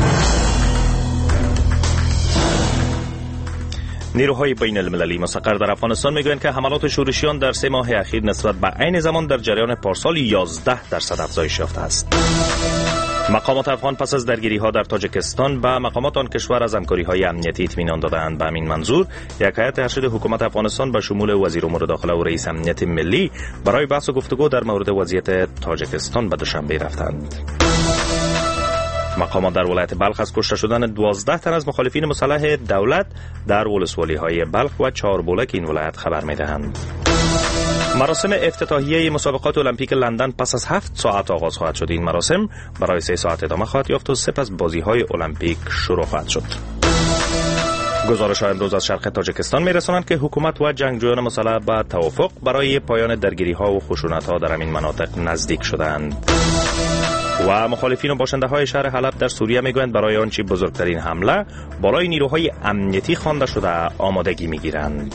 نیروهای بین المللی مستقر در افغانستان میگویند که حملات شورشیان در سه ماه اخیر نسبت به عین زمان در جریان پارسال یازده درصد افزایش یافته است. مقامات افغان پس از درگیری‌ها در تاجیکستان به مقامات آن کشور از همکاری‌های امنیتی اطمینان دادند. به همین منظور یک هیئت ارشد حکومت افغانستان به شمول وزیر امور داخله و رئیس امنیت ملی برای بحث و گفتگو در مورد وضعیت تاجیکستان به دوشنبه رفتند. مقامات در ولایت بلخ از کشته شدن دوازده تن از مخالفین مسلح دولت در ولسوالی‌های بلخ و چهاربولک این ولایت خبر می‌دهند. مراسم افتتاحیه مسابقات المپیک لندن پس از هفت ساعت آغاز خواهد شد. این مراسم برای سه ساعت ادامه خواهد یافت و سپس بازی‌های المپیک شروع خواهد شد. گزارش‌ها امروز از شرق تاجیکستان می‌رسانند که حکومت و جنگجویان مسلح به توافق برای پایان درگیری‌ها و خشونت‌ها در این مناطق نزدیک شدند. و مخالفین و باشنده‌های شهر حلب در سوریه میگویند برای آنچه بزرگترین حمله بالای نیروهای امنیتی خوانده شده آمادگی می‌گیرند.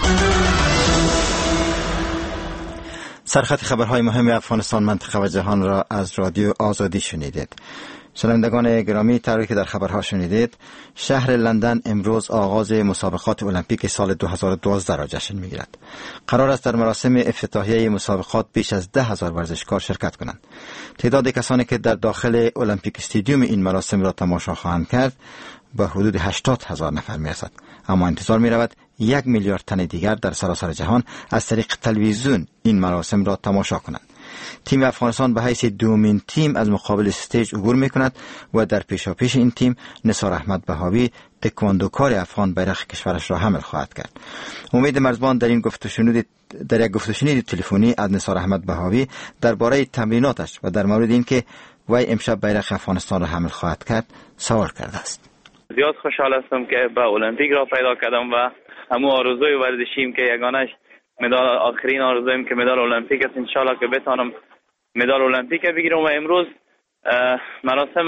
سرخط خبرهای مهم افغانستان، منطقه و جهان را از رادیو آزادی شنیدید. شنوندگان گرامی، طوری که در خبرها شنیدید، شهر لندن امروز آغاز مسابقات المپیک سال دو هزار و دوازده را جشن می‌گیرد. قرار است در مراسم افتتاحیه مسابقات بیش از ده هزار ورزشکار شرکت کنند. تعداد کسانی که در داخل المپیک استادیوم این مراسم را تماشا خواهند کرد به حدود هشتاد هزار نفر می‌رسد. اما انتظار می‌رود یک میلیارد تن دیگر در سراسر جهان از طریق تلویزیون این مراسم را تماشا کنند. تیم افغانستان به حیث دومین تیم از مقابل استیج عبور می‌کند و در پیشاپیش این تیم نثار احمد بهاوی، تکواندوکار افغان، بیرق کشورش را حمل خواهد کرد. امید مرزبان در این گفت و شنود در یک گفت و شنود تلفنی از نثار احمد بهاوی درباره تمریناتش و در مورد اینکه وی امشب بیرق افغانستان را حمل خواهد کرد سوال کرده است. زیاد خوشحال هستم که به المپیک را پیدا کردم و همون آرزوی ورزشیم که یگانش مدال آخرین آرزویم که مدال المپیک است. انشالله که بتونم مدال المپیک بگیرم. و امروز مراسم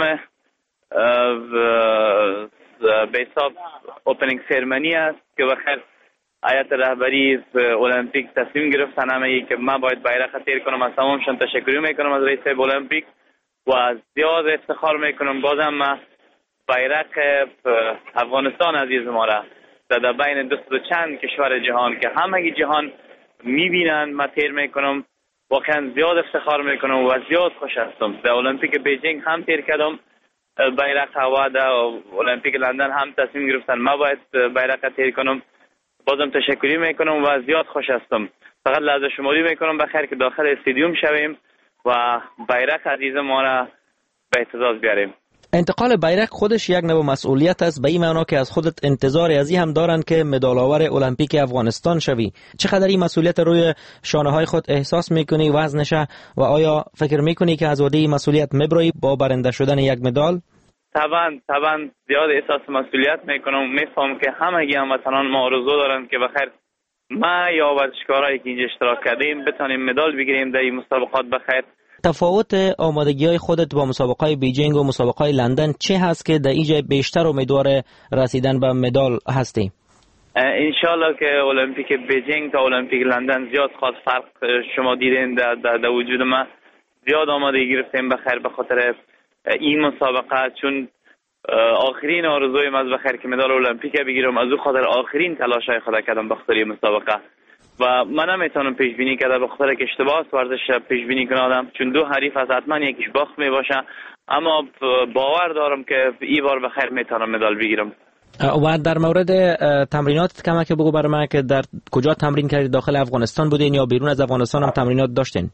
به حساب اوپنینگ سرمنی است که بخیر هیئت رهبری المپیک تصمیم گرفتن همه که من باید بیرق تیر کنم. از تمامشان تشکر میکنم از رئیس المپیک و زیاد افتخار میکنم بازم من بیرق افغانستان عزیز ما را در بین دوست و چند کشور جهان که همه جهان میبینن من تیر میکنم. واقعا زیاد افتخار میکنم و زیاد خوش هستم. در المپیک بیجینگ هم تیر کردم بیرق هوا، در المپیک لندن هم تصمیم گرفتن من باید بیرق تیر کنم. بازم تشکری میکنم و زیاد خوش هستم. فقط لحظه شماری میکنم بخیر که داخل استادیوم شویم و بیرق عزیز ما را به اهتزاز بیاریم. انتقال بیرق خودش یک نوع مسئولیت است، به این معنا که از خودت انتظاری از این هم دارن که مدال آور المپیک افغانستان شوی. چقدر این مسئولیت روی شانه های خود احساس میکنی وزنش و آیا فکر میکنی که از وعده این مسئولیت مبرایی با برنده شدن یک مدال؟ طبعا طبعا زیاد احساس مسئولیت میکنم. میفهم که همگی هموطنان ما آرزو دارن که بخیر ما یا ورزشکارایی که اینجا اشتراک کردیم بتونیم مدال بگیریم در این مسابقات. بخیر تفاوت آمادگی‌های خودت با مسابقات بیجینگ و مسابقات لندن چه هست که در اینجا بیشتر امیدوار رسیدن به مدال هستی؟ انشالله که المپیک بیجینگ تا المپیک لندن زیاد خاص فرق شما دیدین در, در, در وجود ما زیاد آمادگی گرفتیم بخیر به خاطر این مسابقه، چون آخرین آرزویم از بخیر که مدال المپیک بگیرم. از او خاطر آخرین تلاشای خود کردم به خاطر مسابقه و من نمیتونم پیش بینی کردم به خاطر که اشتباه ورزش پیش بینی کنم، چون دو حریف از حتما یکیش باخت می باشه. اما باور دارم که این بار بخیر میتونم مدال بگیرم. و در مورد تمرینات کمک بگو برای من که در کجا تمرین کردید؟ داخل افغانستان بودین یا بیرون از افغانستان هم تمرینات داشتین؟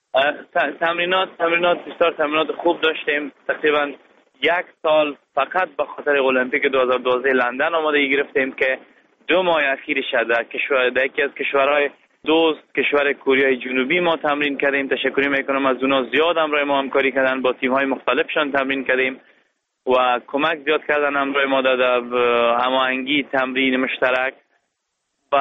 تمرینات تمرینات بسیار تمرینات خوب داشتیم. تقریبا یک سال فقط به خاطر المپیک دو هزار و دوازده لندن آمادگی گرفتیم که دو ماه اخیرش در کشور در یکی از کشورهای دوست کشور کره جنوبی ما تمرین کردیم. تشکر میکنم از اونا، زیاد همراه ما همکاری کردن، با تیم های مختلفشان تمرین کردیم و کمک زیاد کردن همراه ما در هماهنگی تمرین مشترک. و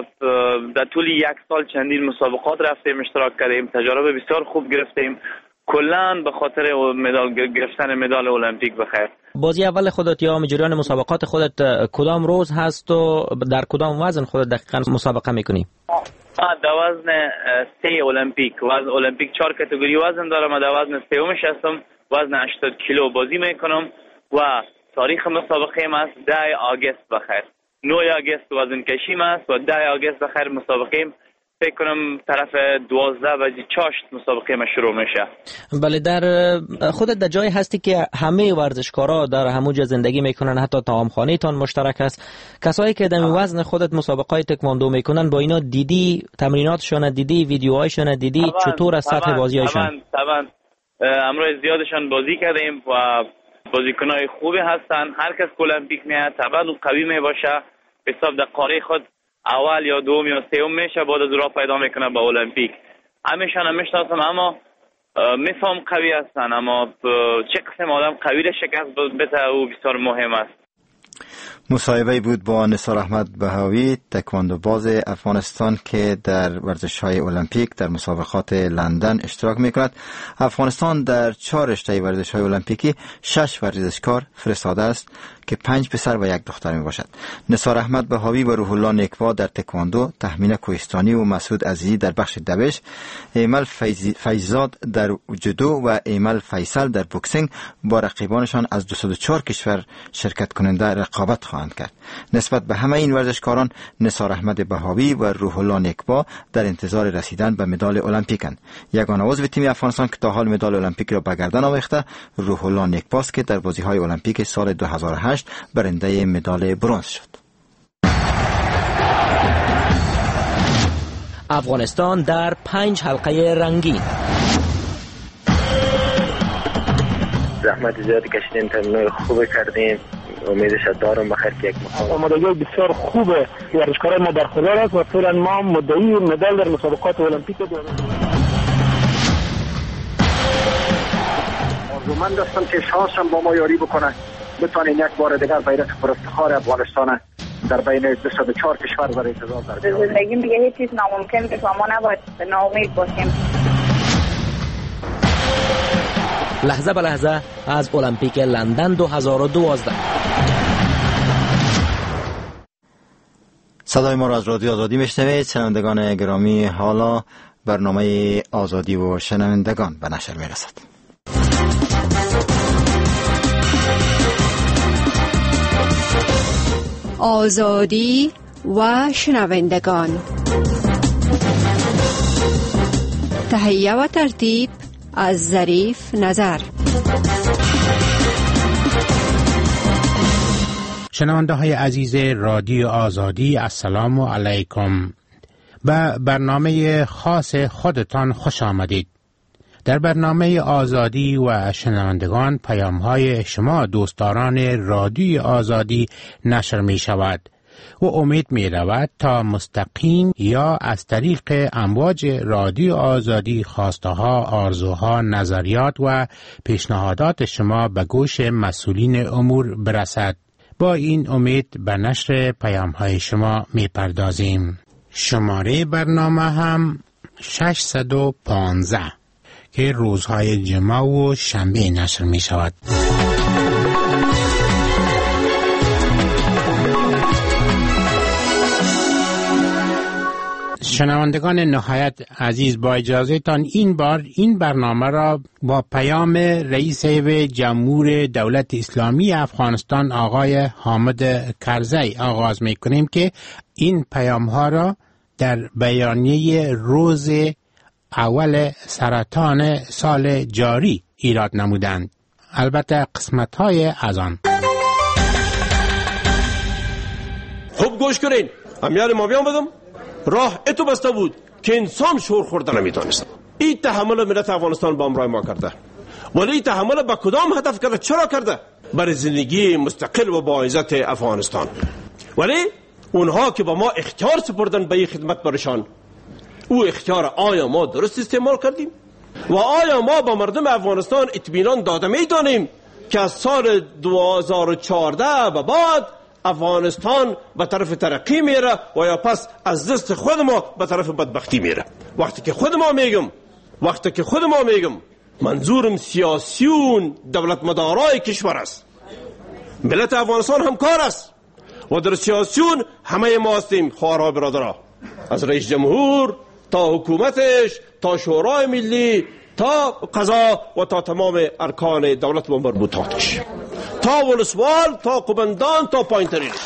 در طول یک سال چندین مسابقات رفتیم، اشتراک کردیم، تجارب بسیار خوب گرفتیم، کلاً به خاطر مدال گرفتن مدال المپیک بخیر. بازی اول خودت یا جریان مسابقات خودت کدام روز هست و در کدام وزن خودت دقیقاً مسابقه میکنی؟ در وزن سه المپیک، وزن المپیک چهار کاتگوری وزن دارم. من در وزن سهمش هستم، وزن هشتاد کیلو بازی میکنم و تاریخ مسابقه ما است ده آگوست بخیر. نه آگوست وزن کشیم است و ده آگوست بخیر مسابقه فکر کنم طرف دوازده و چاشت مسابقه ما شروع میشه. بله، در خودت در جایی هستی که همه ورزشکارا در همونجا زندگی میکنن، حتی طعامخانه تان مشترک است. کسایی که در وزن خودت مسابقات تکواندو میکنن با اینا دیدی تمریناتشون، دیدی ویدیوهایشون، دیدی چطور از سطح بازیایشون؟ طبعا امروز زیادشان بازی کردیم و بازیکنای خوبی هستن. هر کس که المپیک میاد طبعا قوی میباشه، حساب در قاره خود اول یا دوم یا سوم میشه، بعد از راه پیدا میکنه به المپیک. همیشان هم میشناسم، اما میفهم قوی هستن، اما چه قسم آدم قوی را شکست بده او بسیار مهم است. مصاحبه بود با نثار احمد بهاوی، تکواندو باز افغانستان که در ورزش‌های المپیک در مسابقات لندن اشتراک می‌کند. افغانستان در چهار رشته ورزش‌های المپیکی شش ورزشکار فرستاده است که پنج پسر و یک دختر می باشد. نثار احمد بهاوی و روح الله نیکوا در تکواندو، تهمینه کوهستانی و مسعود عزیزی در بخش دوش، ایمل فیضزاد در جودو و ایمل فیصل در بوکسینگ با رقیبانشان از دویست و چهار کشور شرکت کننده رقابت خواهند کرد. نسبت به همه این ورزشکاران، نثار احمد بهاوی و روح الله نیکوا در انتظار رسیدن به مدال المپیکند. یگانه عضو تیم افغانستان که تا حال مدال المپیک را به گردن آویخته روح الله نیکواست که در بازی‌های المپیک سال دو هزار و هشت برنده مدال برنز شد. افغانستان در پنج حلقه رنگین. زحمت زیادی کشیدیم، تمرینات خوب کردیم، امیدش دارم بخیر که یک مقام آمادگی بسیار خوب ورزشکاران ما برخوردار است و فعلا ما مدعی مدال در مسابقات المپیک داریم. آرزومند هستم که شانس هم با ما یاری بکنه، بتوانیم یک بار دیگر بیرق پرافتخار افغانستان در بین دویست و چهار کشور در انتظار داریم. زندگی دیگه هیچ چیز ناممکن نیست و ما نباید ناامید باشیم. لحظه به لحظه از المپیک لندن دو هزار و دوازده. صدای ما را از رادیو آزادی میشنوید. شنوندگان گرامی، حالا برنامه آزادی و شنوندگان به نشر میرسد. آزادی و شنوندگان، تهیه و ترتیب از ظریف نظر. شنونده های عزیز رادیو آزادی، السلام علیکم. به برنامه خاص خودتان خوش آمدید. در برنامه آزادی و شنوندگان پیام های شما دوستداران رادیو آزادی نشر می شود و امید می رود تا مستقیم یا از طریق امواج رادیو آزادی خواسته ها، آرزوها، نظریات و پیشنهادات شما به گوش مسئولین امور برسد. با این امید به نشر پیام های شما می پردازیم. شماره برنامه هم ششصد و پانزده که روزهای جمعه و شنبه نشر می شود. شنوندگان نهایت عزیز، با اجازه تان این بار این برنامه را با پیام رئیس جمهور دولت اسلامی افغانستان آقای حامد کرزی آغاز می کنیم که این پیام ها را در بیانیه روز اول سرطان سال جاری ایراد نمودند. البته قسمت های از آن. خوب گوش کنین. امیال ما بیان بدم راه اتو بسته بود که انسان شور خورده نمیدانست. این تحمل ملت افغانستان با امرای ما کرده، ولی این تحمل با کدام هدف کرده؟ چرا کرده؟ برای زندگی مستقل و با عزت افغانستان. ولی اونها که با ما اختیار سپردن به این خدمت برشان، او اختیار آیا ما درست استعمال کردیم؟ و آیا ما با مردم افغانستان اطمینان داده میدانیم که از سال دو هزار و چهارده به بعد افغانستان به طرف ترقی میره و یا پس از دست خود ما به طرف بدبختی میره؟ وقتی که خود ما میگم وقتی که خود ما میگم منظورم سیاسیون دولت مدارای کشور است. ملت افغانستان همکار است و در سیاسیون همه ما هستیم، خواهرها برادرها، از رئیس جمهور تا حکومتش تا شورای ملی تا قضا و تا تمام ارکان دولت و مربوطاتش، تا ولسوال تا قبندان تا پایینترینش.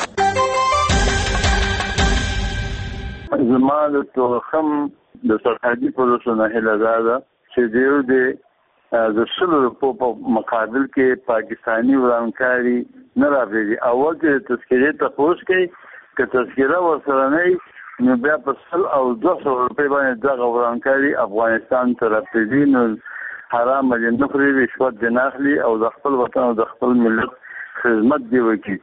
زما د توخم د سرحدي پولیسو نه هیله ده چې دیو د د شلو په مقابل کې پاکستانی ورانکاري نه راوړي. اول چې تذکرې ته پوښ کوي که تذکره ورسره نه نو بیا په سل او دوه سوه روپۍ باندې دغه ورانکاري افغانستان ته راپرېږدي، نو حرام دې نه خوري، رشوت دې نه اخلي او د خپل وطن او د خپل ملت خدمت دې وکړي.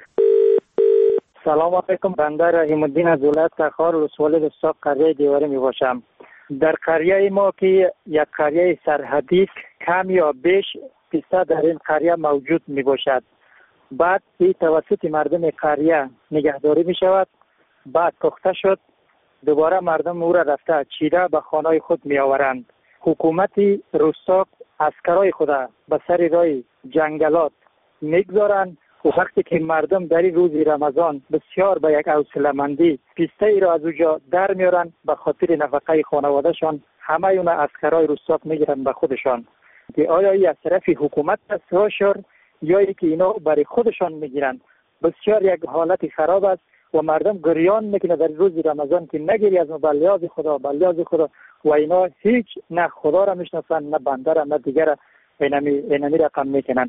سلام علیکم. بنده رحیم الدین از ولایت کاخار ولسوالی دستاق قریه دیواره می باشم. در قریه ما که یک قریه سرحدی کم یا بیش پیسه در این قریه موجود می باشد. بعد این توسط مردم قریه نگهداری می شود، بعد پخته شد، دوباره مردم او را رفته چیده به خانه خود می آورند. حکومت روستا عسکرای خود به سر راه جنگلات میگذارند و وقتی که مردم در روز رمضان بسیار به یک حوصله‌مندی پیسته ای را از اونجا در میارن به خاطر نفقه خانوادهشان، همه اون عسکرای روستا میگیرن به خودشان. که آیا این از طرف حکومت است روشر یا ای که اینا برای خودشان میگیرن؟ بسیار یک حالت خراب است و مردم گریان میکنه در روز رمضان که نگیری از بلیاز خدا بلیاز خدا و اینا هیچ نه خدا را میشناسن نه بنده را نه دیگر اینمی اینمی رقم میکنن.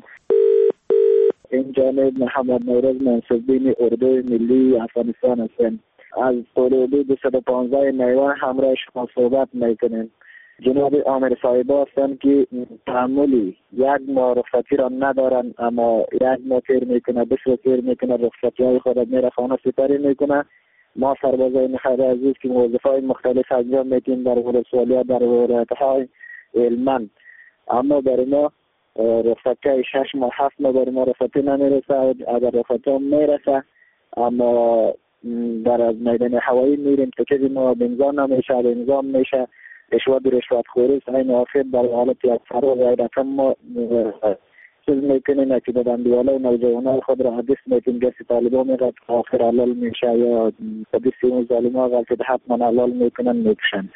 این جانب محمد نوروز منصبین اردو ملی افغانستان هستند. از طلوع دویست و پانزده نیوه همراه شما صحبت میکنیم. جناب عامر صاحبا هستند که تحملی یک ماه رخصتی را ندارن، اما یک ماه تیر میکنه، دو سال تیر میکنه، رخصتی های خود میره خانه سپری میکنه. ما سربازای خیر عزیز که وظایف مختلف انجام میدیم در ولسوالی در ولایت‌های علمند، اما برای ما رخصتی شش ماه هفت ماه برای ما رخصتی نمیرسه. اگر رخصتی هم میرسه اما در از میدان هوایی میریم که چیزی ما بنظام نمیشه، بنظام میشه رشوت و رشوت خوری است. این آخر در حالت یک فراغ یک رقم ما چیز میکنیم که بدن دیواله و نوجوانان خود را حدیث میکنیم گرسی طالبان میگه آخر حلال میشه یا حدیثی اون ظالم ها که حتما حلال میکنن میکشن.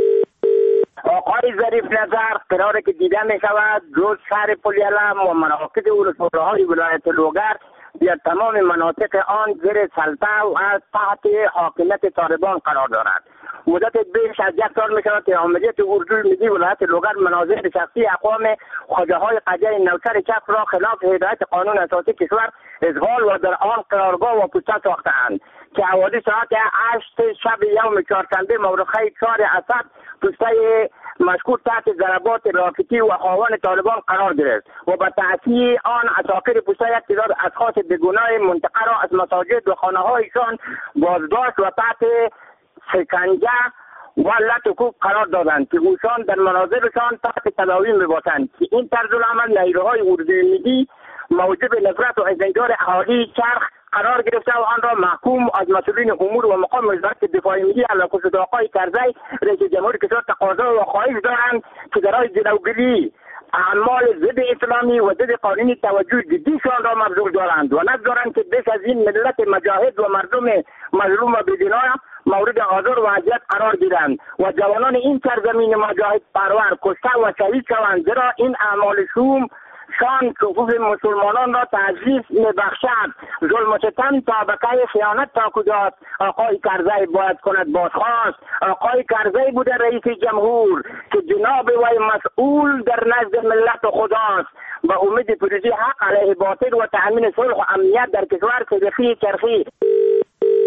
آقای ظریف نظر قراره که دیده می شود روز شهر پلیالم و مناطق ولسوالی‌های ولایت لوگر یا تمام مناطق آن زیر سلطه و از تحت حاکمیت طالبان قرار دارد. مدت بیش از یک سال می شود که عملیات اردوی ملی ولایت لوگر مناظر شخصی اقوام خواجه های قضیه نوکر چپ را خلاف هدایت قانون اساسی کشور اذهال و در آن قرارگاه و پوسته ساختند که حوالی ساعت هشت شب یوم چهارشنبه مورخه چهار اسد پوسته مشکوک تحت ضربات راکتی و آوان طالبان قرار گرفت و به تأثیر آن اساکر پوسته یک تعداد اشخاص بیگناه منطقه را از مساجد و خانه هایشان بازداشت و تحت شکنجه و لط و کوب قرار دادند که اوشان در مناظرشان تحت تداوی میباشند که این طرز العمل نیروهای اردوی ملی موجب نفرت و ازدواج اهالی چرخ قرار گرفته و آن را محکوم از مسئولین امور و مقام وزارت دفاع ملی علیخصوص آقای کرزی رئیس جمهور کشور تقاضا و خواهش دارند که برای جلوگیری اعمال ضد اسلامی و ضد قانونی توجه جدیشان را مبذول دارند و نگذارند که بیش از این ملت مجاهد و مردم مظلوم و بی‌گناه مورد آزار و اذیت قرار گیرند و جوانان این سرزمین مجاهد پرور کشته و شهید شوند، زیرا این اعمال شوم شان صفوف مسلمانان را تعزیز میبخشد. ظلم و ستم طبقه خیانت تا کجاست؟ آقای کرزی باید کند بازخواست. آقای کرزی بوده رئیس جمهور که جناب وی مسئول در نزد ملت و خداست. با امید پیروزی حق علیه باطل و تأمین صلح و امنیت در کشور صدیقی چرخی.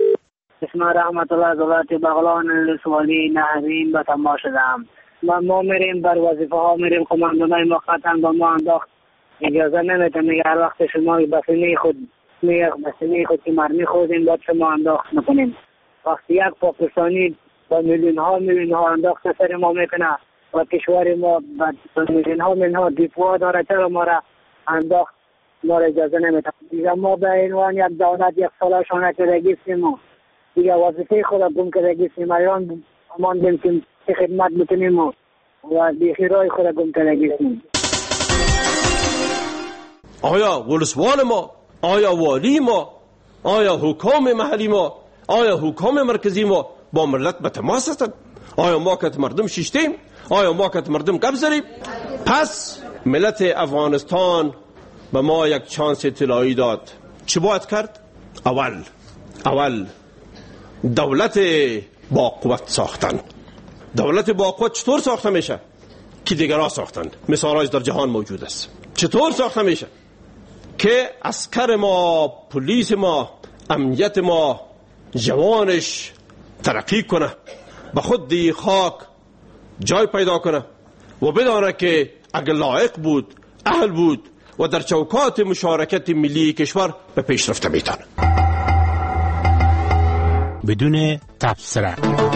اسم رحمت الله دولت بغلان لسوالی نهرین به تمام شدم. ما ما میریم بر وظیفه ها میریم، کماندونای ما قطعا با ما انداخت اجازه نمیده، میگه هر وقت شما بسینه خود میگه بسینه خود که مرمی خودیم باید شما انداخت نکنیم. وقتی یک پاکستانی با میلیون ها میلیون ها انداخت سر ما میکنه و کشور ما با میلیون ها میلیون ها دیپوها داره، چرا ما را انداخت؟ ما را اجازه نمیده. دیگه ما به عنوان یک دولت یک ساله شانه کردگیستیم و دیگه وظیفه خود گم کردگیستیم، ایران ماندیم که خدمت بکنیم و بیخیرای خود گم کردگیستیم. آیا ولسوال ما، آیا والی ما، آیا حکام محلی ما، آیا حکام مرکزی ما با ملت به تماس هستند؟ آیا ما که مردم شیشتیم؟ آیا ما که مردم قبض داریم؟ پس ملت افغانستان به ما یک چانس طلایی داد. چی باید کرد؟ اول اول دولت با قوت ساختن. دولت با قوت چطور ساخته میشه؟ که دیگرها ساختند. مثالایش در جهان موجود است. چطور ساخته میشه؟ که عسکر ما، پلیس ما، امنیت ما، جوانش ترقی کنه، به خود دی خاک جای پیدا کنه و بدانه که اگر لایق بود، اهل بود و در چوکات مشارکت ملی کشور به پیشرفت میتونه. بدون تبصره.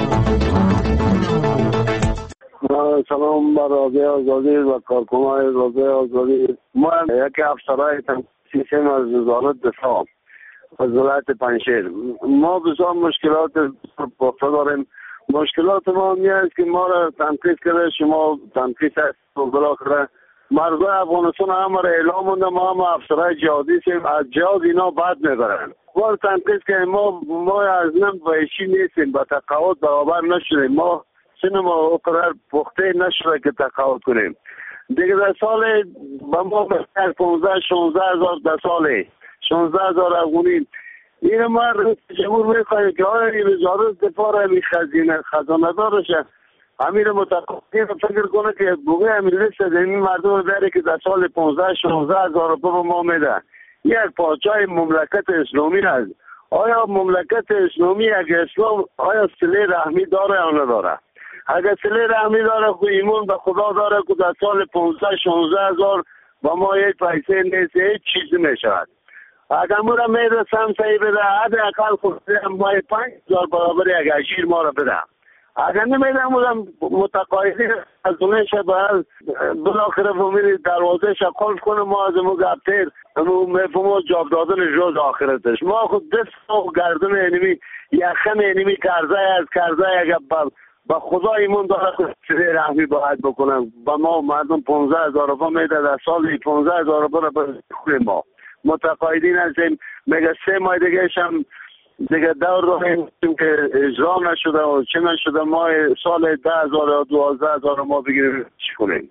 سلام بر رادیو آزادی و کارکنان رادیو آزادی. ما یکی افسرهای تنسیسیم از وزارت دفاع از ولایت پنجشیر. ما بسیار مشکلات پخته داریم. مشکلات ما می است که ما را تنقیص کرده، شما تنقیص است و بالاخره مردم افغانستان همه را اعلام مونده ما هم افسرهای جهادی سیم، از جهاد اینا بد میبرن. ما تنقیص که ما ما از نم بایشی نیستیم، با تقاعد برابر نشدیم. ما سینما اقرار پخته نشده که تقاعد کنیم. دیگه در سال با ما بسیار پانزده شانزده هزار در ساله شانزده هزار افغانی. این ما رئیس جمهور میخواهیم که آیا این وزارت دفاع را این خزینه خزانه دارشه امیر متقاعدین فکر کنه که بوگه امیر لیست این مردم داره که در سال پانزده شانزده هزار روپیه به ما میده. یک پاچای مملکت اسلامی هست. آیا مملکت اسلامی اگه اسلام آیا صله رحمی داره یا نداره؟ اگر صله رحمی داره خو ایمون به خدا داره که در سال پانزده شانزده هزار با ما یک پیسه نیست، هیچ چیزی نشود. اگر ما را میده سم صحیح بده، حد اقل خود ما پنج هزار برابر یک اجیر ما را بده. اگر نمیده ما متقاعدین از اونه شبه بالاخره فهمیدی دروازه شقلف کنه ما از امو گفتیر امو مفهمو جاب دادن روز آخرتش. ما خود دست و گردن اینمی یخم اینمی کرزه از کرزه اگر با خدا ایمون داره که سری رحمی باید بکنن. با ما مردم پانزده هزار روپیه میده در سال پانزده هزار روپیه را بخوری. ما متقاعدین هستیم. میگه سه ماه دیگه هم دیگه دور داریم که اجرا نشده و چه نشده. ما سال ده هزار و دوازده هزار ما بگیریم چی کنیم.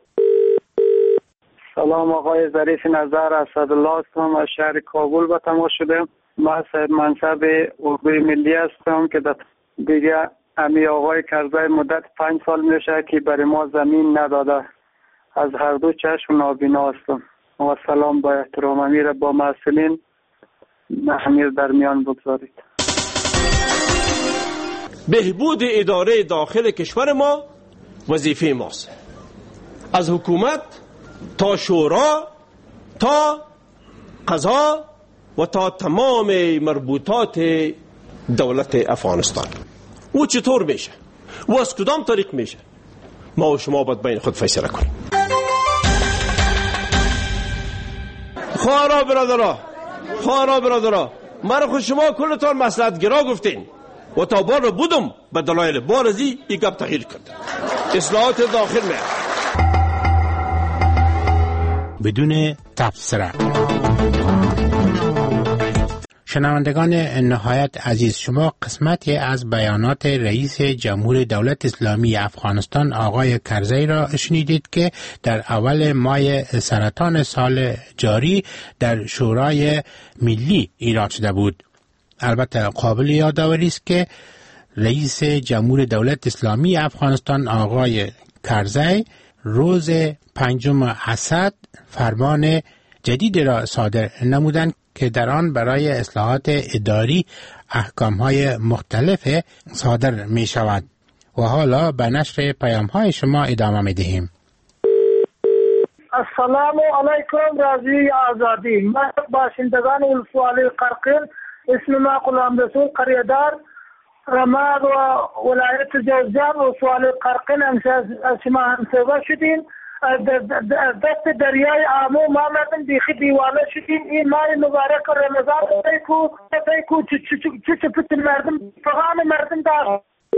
سلام آقای ظریف نظر، اسدالله هستم از شهر کابل به تماس شدم. من صاحب منصب اردوی ملی هستم که دیگه امی آقای کرزی مدت پنج سال میشه که برای ما زمین نداده. از هر دو چشم نابینا هستم و سلام با احترام امیر با مسئولین امیر در میان بگذارید. بهبود اداره داخل کشور ما وظیفه ماست، از حکومت تا شورا تا قضا و تا تمام مربوطات دولت افغانستان. او چطور میشه؟ او از کدام طریق میشه؟ ما و شما باید بین خود فیصله کنیم. خواهرا برادرها، خواهرا برادرها، من خود شما کلتان مصلحت گرا گفتین و تا بار بودم به دلایل بارزی یک گپ تغییر کرد. اصلاحات داخل میاد بدون تبصره. شنوندگان نهایت عزیز، شما قسمتی از بیانات رئیس جمهور دولت اسلامی افغانستان آقای کرزی را شنیدید که در اول ماه سرطان سال جاری در شورای ملی ایراد شده بود. البته قابل یادآوری است که رئیس جمهور دولت اسلامی افغانستان آقای کرزی روز پنجم اسد فرمان جدید را صادر نمودند که در آن برای اصلاحات اداری احکام‌های مختلف صادر می شود. و حالا به نشر پیام‌های شما ادامه می دهیم. السلام علیکم رادیوی آزادی. من باشندگان ولسوالی قرقین، اسم ما غلام رسول قریه‌دار، رماد و ولایت جوزجان ولسوالی قرقین از شما همسایه شدیم. دست دریای آمو ما مردم بیخی دیوانه شدیم. این ماه مبارک رمضان تیکو تیکو چه چه پت مردم فغان مردم دار.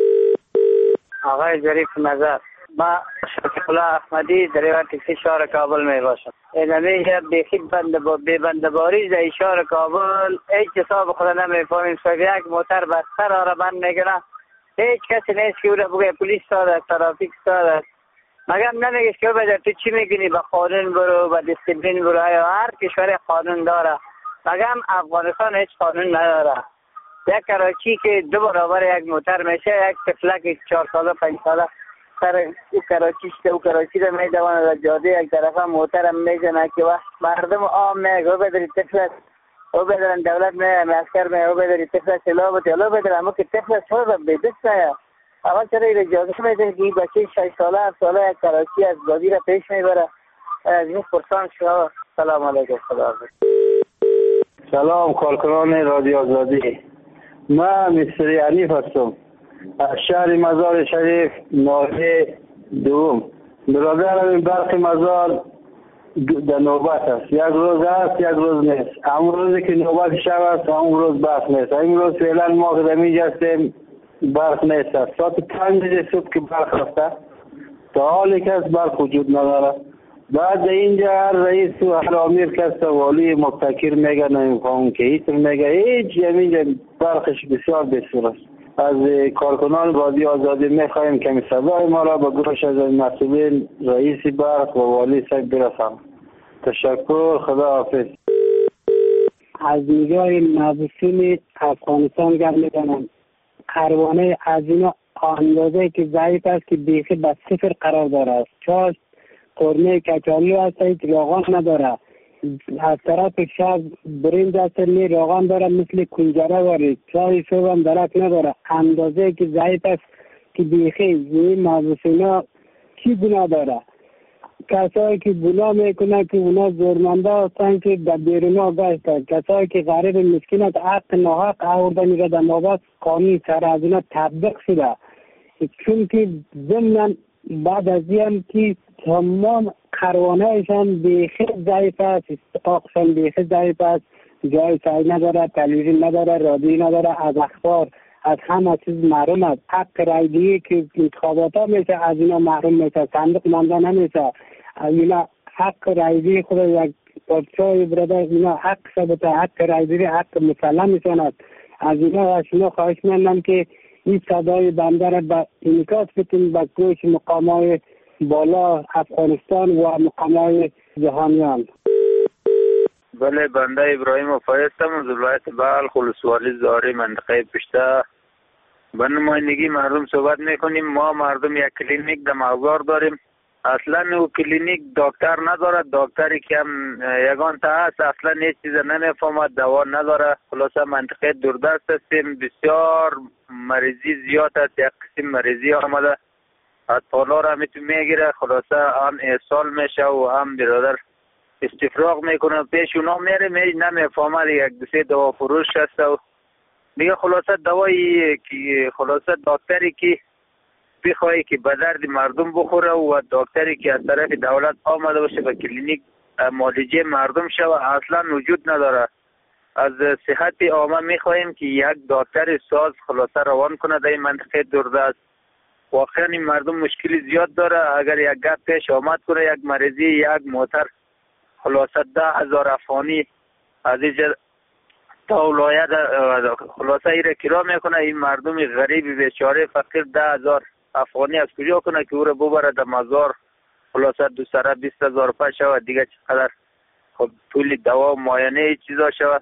آقای ظریف نظر، ما شفیق الله احمدی دریور تکسی شهر کابل می باشم. اینمی بیخی بند با بی بندباری در شهر کابل هیچ حساب خدا نمیفهمیم. سوی یک موتر بستر آره بند میگنه، هیچ کسی نیست که او را بگه پلیس داده، ترافیک داده. مگم نمیگه که بده تو چی میگنی؟ با قانون برو، با دیسپلین برو. هر کشور قانون داره، مگم افغانستان هیچ قانون نداره. یک کراچی که دو برابر یک موتر میشه، یک تفلک چهار ساله پنج ساله سر او کراچی شده، او کراچی رو میدوانه در جاده یک طرفه موتر هم میزنه که وقت مردم عام میگه او بدری تفلک، او بدرن دولت میگه مسکر میگه او بدری تفلک سلا بودی، الا بدرن اما که تفلک چرا رو بیدست میگه. اول چرا این اجازه میدن که این بچه شش ساله هفت ساله یک کراچی از بازی را پیش میبره. از این پرسان شما. سلام علیکم. خدا حافظ. سلام کارکنان رادیو آزادی. من مستری حنیف هستم از شهر مزار شریف ناحیه دوم. برادرم این برق مزار در نوبت است. یک روز است یک روز نیست. همون روزی که نوبت شب است همون روز برق نیست. این روز فعلا ما که اینجا هستیم برق نیست. ساعت پنج صبح که برق رفته تا حالی که از برق وجود نداره. بعد اینجا هر رئیس و هر امیر کس والی مبتکر میگه نمیفهم که هیچ میگه هیچ اینجا برقش بسیار بسیار است. از کارکنان رادیو آزادی میخواهیم که صدای ما را به گوش از مسئولین رئیس برق و والی سگ برسان. تشکر. خدا حافظ. از نگاه مبسوط افغانستان گرد میکنم. پروانه از اینا اندازه که ضعیف است که بیخی به صفر قرار داره است. چاش قرمه کچالو هست که روغان نداره. از طرف شب برنج هست نی روغان داره مثل کنجره وارد. چای صبح هم درک نداره. اندازه که ضعیف است که بیخی این مبسوط کی گناه داره؟ کسایی که گناه میکنه که اونا زورمنده هستن که در بیرونها گشتن. کسایی که غریب مسکینت حق ناحق آورده میره در نوبت قانون سر از اونا تطبیق شده. چون که ضمن بعد از این که تمام کروانه ایشان بیخی ضعیف است، استقاقشان بیخی ضعیف است، جای سعی نداره، تلویزیون نداره، رادیو نداره، از اخبار از همه چیز محروم است. حق رایدهی که انتخابات ها میشه از اینا محروم میشه، صندوق مانده نمیشه. اینا حق رایدهی خود یک پادشاه برادر اینا حق ثبت حق رایدهی حق مسلم میشن است. از اینا از شما خواهش میکنم که این صدای بنده را به انعکاس بتین به گوش مقامای بالا افغانستان و مقامای جهانیان. بله، بنده ابراهیم وفایی هستم از ولایت بلخ ولسوالی زاری منطقه پشته. به نمایندگی مردم صحبت میکنیم. ما مردم یک کلینیک در مازار داریم. اصلا او کلینیک دکتر نداره. دکتری که هم یگان تا هست اصلا هیچ چیز نمیفهمد، دوا نداره. خلاصه منطقه دوردست هستیم. بسیار مریضی زیاد است. یک قسم مریضی آمده از پالا را میتون میگیره. خلاصه هم احسال میشه و هم برادر استفراغ میکنه. پیش اونا میره میری نمیفهمد. یک دو سه دوا فروش هست و میگه خلاصه دوایی که خلاصه دکتری که بخواهی که به درد مردم بخوره و دکتری که از طرف دولت آمده باشه به کلینیک معالجه مردم شوه اصلا وجود نداره. از صحت عامه میخواهیم که یک دکتر ساز خلاصه روان کنه در این منطقه دوردست. واقعا این مردم مشکلی زیاد داره. اگر یک گپ پیش آمد کنه یک مریضی یک موتر خلاصه ده هزار افغانی از اینجا تا ولایت خلاصه ای را کرا میکنه. این مردم غریب بیچاره فقیر ده هزار افغانی از کجا کنه که او را ببره در مزار خلاصه دو سره بیست هزار روپیه شود دیگه چقدر خب پول دوا و معاینه چیزا شود.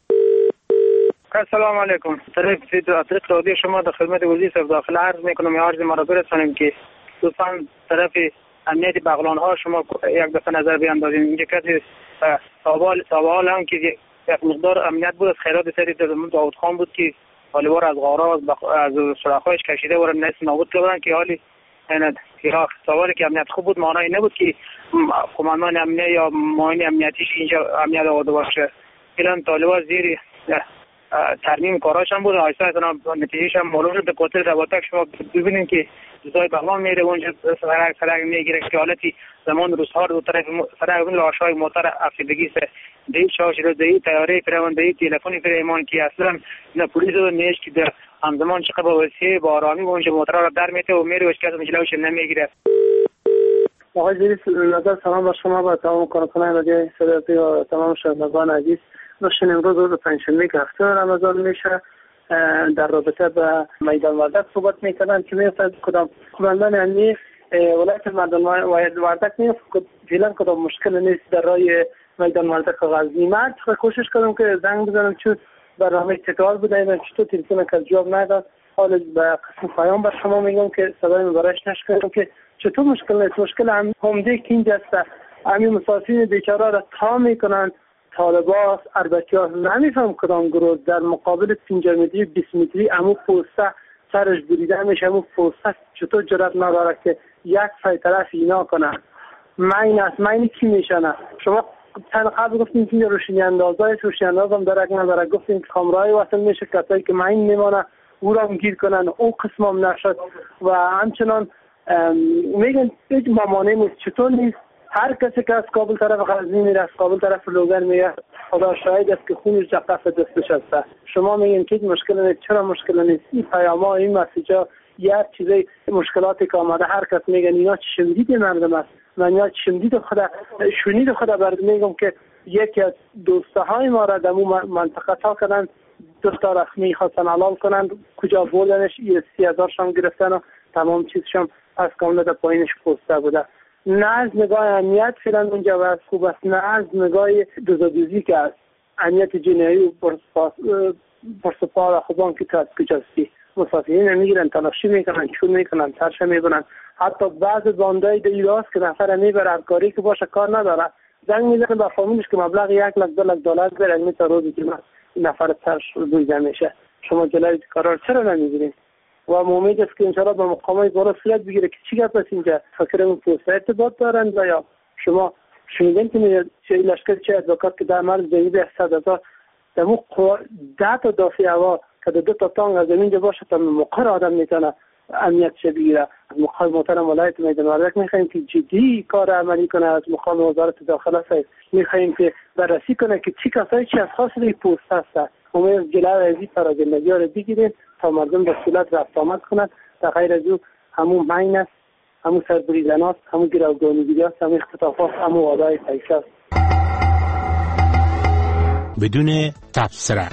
السلام علیکم. طریق طریق رادیو شما در خدمت وزیر صاحب داخل عرض میکنم یا عرض مرا برسانیم که لطفا طرف امنیت بغلان ها شما یک دفعه نظر بیاندازین. اینجا کسی سوال سوال هم که یک مقدار امنیت بود از خیرات سری داود خان بود که طالبان از غارات از سراخایش کشیده و نصف نابود کردن که حالی این سوالی که امنیت خوب بود معنی نبود که قماندان امنیت یا معاون امنیتیش اینجا امنیت آورده باشه. الان طالبان زیر ترمیم کاراش هم بود، آیسته اینا نتیجهش هم معلوم شد. به قطر رواتک شما ببینید که جزای بغلان میره اونجا سرک سرک میگیره که حالتی زمان روزها دو طرف سرک اون لاشای موتر افسردگی سه دی شاش رو دی تیاره فرمان دی تلفنی فرمان که اصلا نه پلیس و نیش که در همزمان چقدر با وسیله با آرامی اونجا موتر رو در میته و میره و شکست مجلوش نمیگیره. آقای زیری نظر سلام با شما با تمام کارکنان رادیو صدای و تمام شنوندگان عزیز. نوشین امروز روز پنجشنبه که هفته رمضان میشه در رابطه با میدان وردک صحبت میکنن که میفته کدام قماندان امنیت ولایت میدان وردک میفته فعلا کدام مشکل نیست در راه میدان وردک غزنی. من کوشش کردم که زنگ بزنم چون برنامه تکرار بوده من چطور تلفن که جواب نداد. حالا به قسم پیام بر شما میگم که صدای مبارش نشکردم که چطور مشکل نیست. مشکل هم همده که اینجا است همین مسافرین بیچاره را تا میکنن طالباس اربکی‌ها نمیفهم کدام گروه در مقابل پنج متری بیست متری امو پوسته سرش بریده میشه. امو پوسته چطور جرأت نداره که یک فای طرف اینا کنه. ماین است ماین کی میشنه. شما چند قبل گفتیم که روشنی اندازای روشنی انداز هم درک نداره. گفتیم که کامرای وصل میشه کسایی که ماین میمانه او را گیر کنن او قسم هم نشد و همچنان میگن هیچ مامانه نیست. چطور نیست؟ هر کسی که از کابل طرف غزنی میره از کابل طرف لوگر میره خدا شاهد است که خونش در قفل دستش است. شما میگین که مشکل نیست. چرا مشکل نیست؟ این پیاما این مسیجا یک چیزای مشکلاتی که آمده هر کس میگن اینا چشمدید مردم است. من یا چشمدید خدا شونید خدا برد میگم که یکی از دوستهای ما را در اون منطقه تا کردن دو تا رسمی خواستن علال کنن کجا بردنش سی هزار شام گرفتن و تمام چیزشم از کامل در پایینش پوسته بوده. نه از نگاه امنیت فعلا اونجا وضع خوب است، نه از نگاه دوزادوزی که است امنیت جنایی و پرسپا و خوبان که از کجاستی مسافرین نمیگیرن تلاشی میکنن چون میکنن ترشه میبرن. حتی بعض باندهای دیراست که نفر میبره هرکاری که باشه کار نداره زنگ میزنه به فامیلش که مبلغ یک لک دو لک دلار بره میتا روزی که نفر ترش بویده میشه. شما جلوی قرار چرا نمیگیرین؟ و امید است که انشاءالله به مقامای بالا صورت بگیره که چی گپ است اینجا. فکر اون پوسته ارتباط دارند و یا شما شنیدین که میگه چه لشکر چه ادوکات که در مرز جدید صد هزار در مو ده تا دافع هوا که دو تا تانگ از زمین باشه تا مقر آدم میتونه امنیت چه بگیره. از مقام محترم ولایت میدان وردک میخوایم که جدی کار عملی کنه. از مقام وزارت داخله است میخوایم که بررسی کنه که چی کسایی چی از خاصه پوسته است. امید جلوی ازی فرا زندگی ها رو بگیریم تا مردم به سهولت رفت آمد کنند. در غیر از او همون مین است، همون سربریدن است، همون گروگانگیری است، همون اختطافات، همون وعده‌های پیشه است. بدون تبصره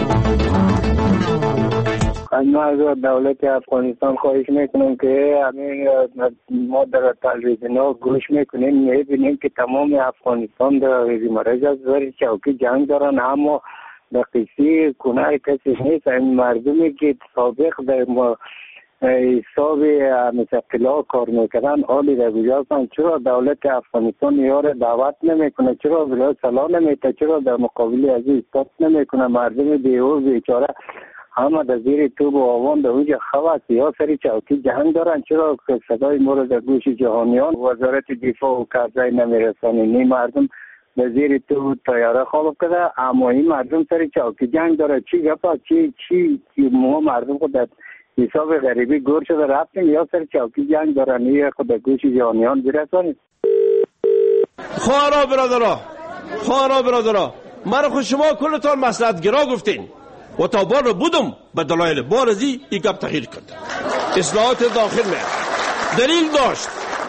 ما از دولت افغانستان خواهش میکنم که همین ما در تلویزیون گوش میکنیم میبینیم که تمام افغانستان در مرز از وری چوکی جنگ دارن اما در قصه کنار کسی نیست. این مردمی که سابق در حساب مستقلا کار میکردن حالی در گذاشتن چرا دولت افغانستان یار دعوت نمیکنه؟ چرا بلا سلا نمیته؟ چرا در مقابل از این استاد نمیکنه؟ مردم بیهور بیچاره همه در زیر توب و آوان در اوج خواست یا سری چوکی جنگ دارن. چرا صدای مورد در گوش جهانیان وزارت دفاع و کرزی نمیرسانه؟ نی مردم در زیر تو تیاره خواب کرده اما این مردم سر چوکی جنگ داره. چی گفت چی چی ما مردم خود در حساب غریبی گور شده رفتیم یا سر چوکی جنگ داره نیه خود در گوش جهانیان برسانید. خواهرها برادرها خواهرها برادرها مرا خود شما کلتان مصلحت گرا گفتین و تا بار رو بودم به دلایل بارزی ای گپ تغییر کرد. اصلاحات داخل میں دلیل داشت.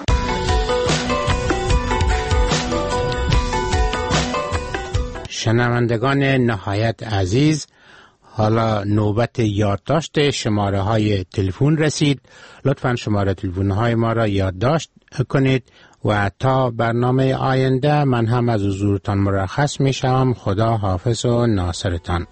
شنوندگان نهایت عزیز، حالا نوبت یادداشت شماره های تلفن رسید. لطفاً شماره تلفن های ما را یادداشت کنید و تا برنامه آینده من هم از حضورتان مرخص می شوم. خدا حافظ و ناصرتان.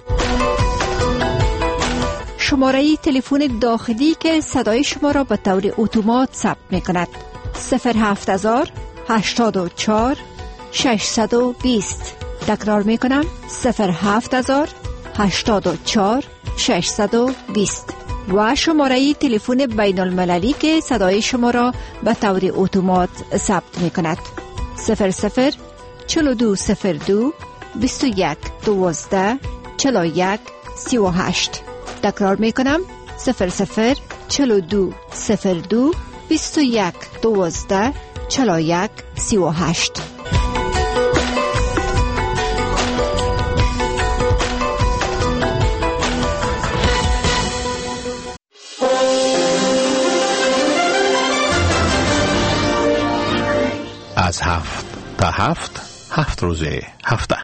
شماره تلفن داخلی که صدای شما را به طور اتومات ثبت می کند صفر هفت هزار هشتاد و چهار ششصد و بیست. تکرار می کنم صفر هفت هزار هشتاد و چهار ششصد و بیست. و شماره تلفن بین المللی که صدای شما را به طور اتومات ثبت می کند صفر صفر چلو دو صفر دو بیست و یک دوازده چلو یک سی و هشت. تکرار می کنم صفر صفر چلو دو صفر دو بیست و یک دوازده چلو یک سی و هشت. از هفت تا هفت هفت روزه هفته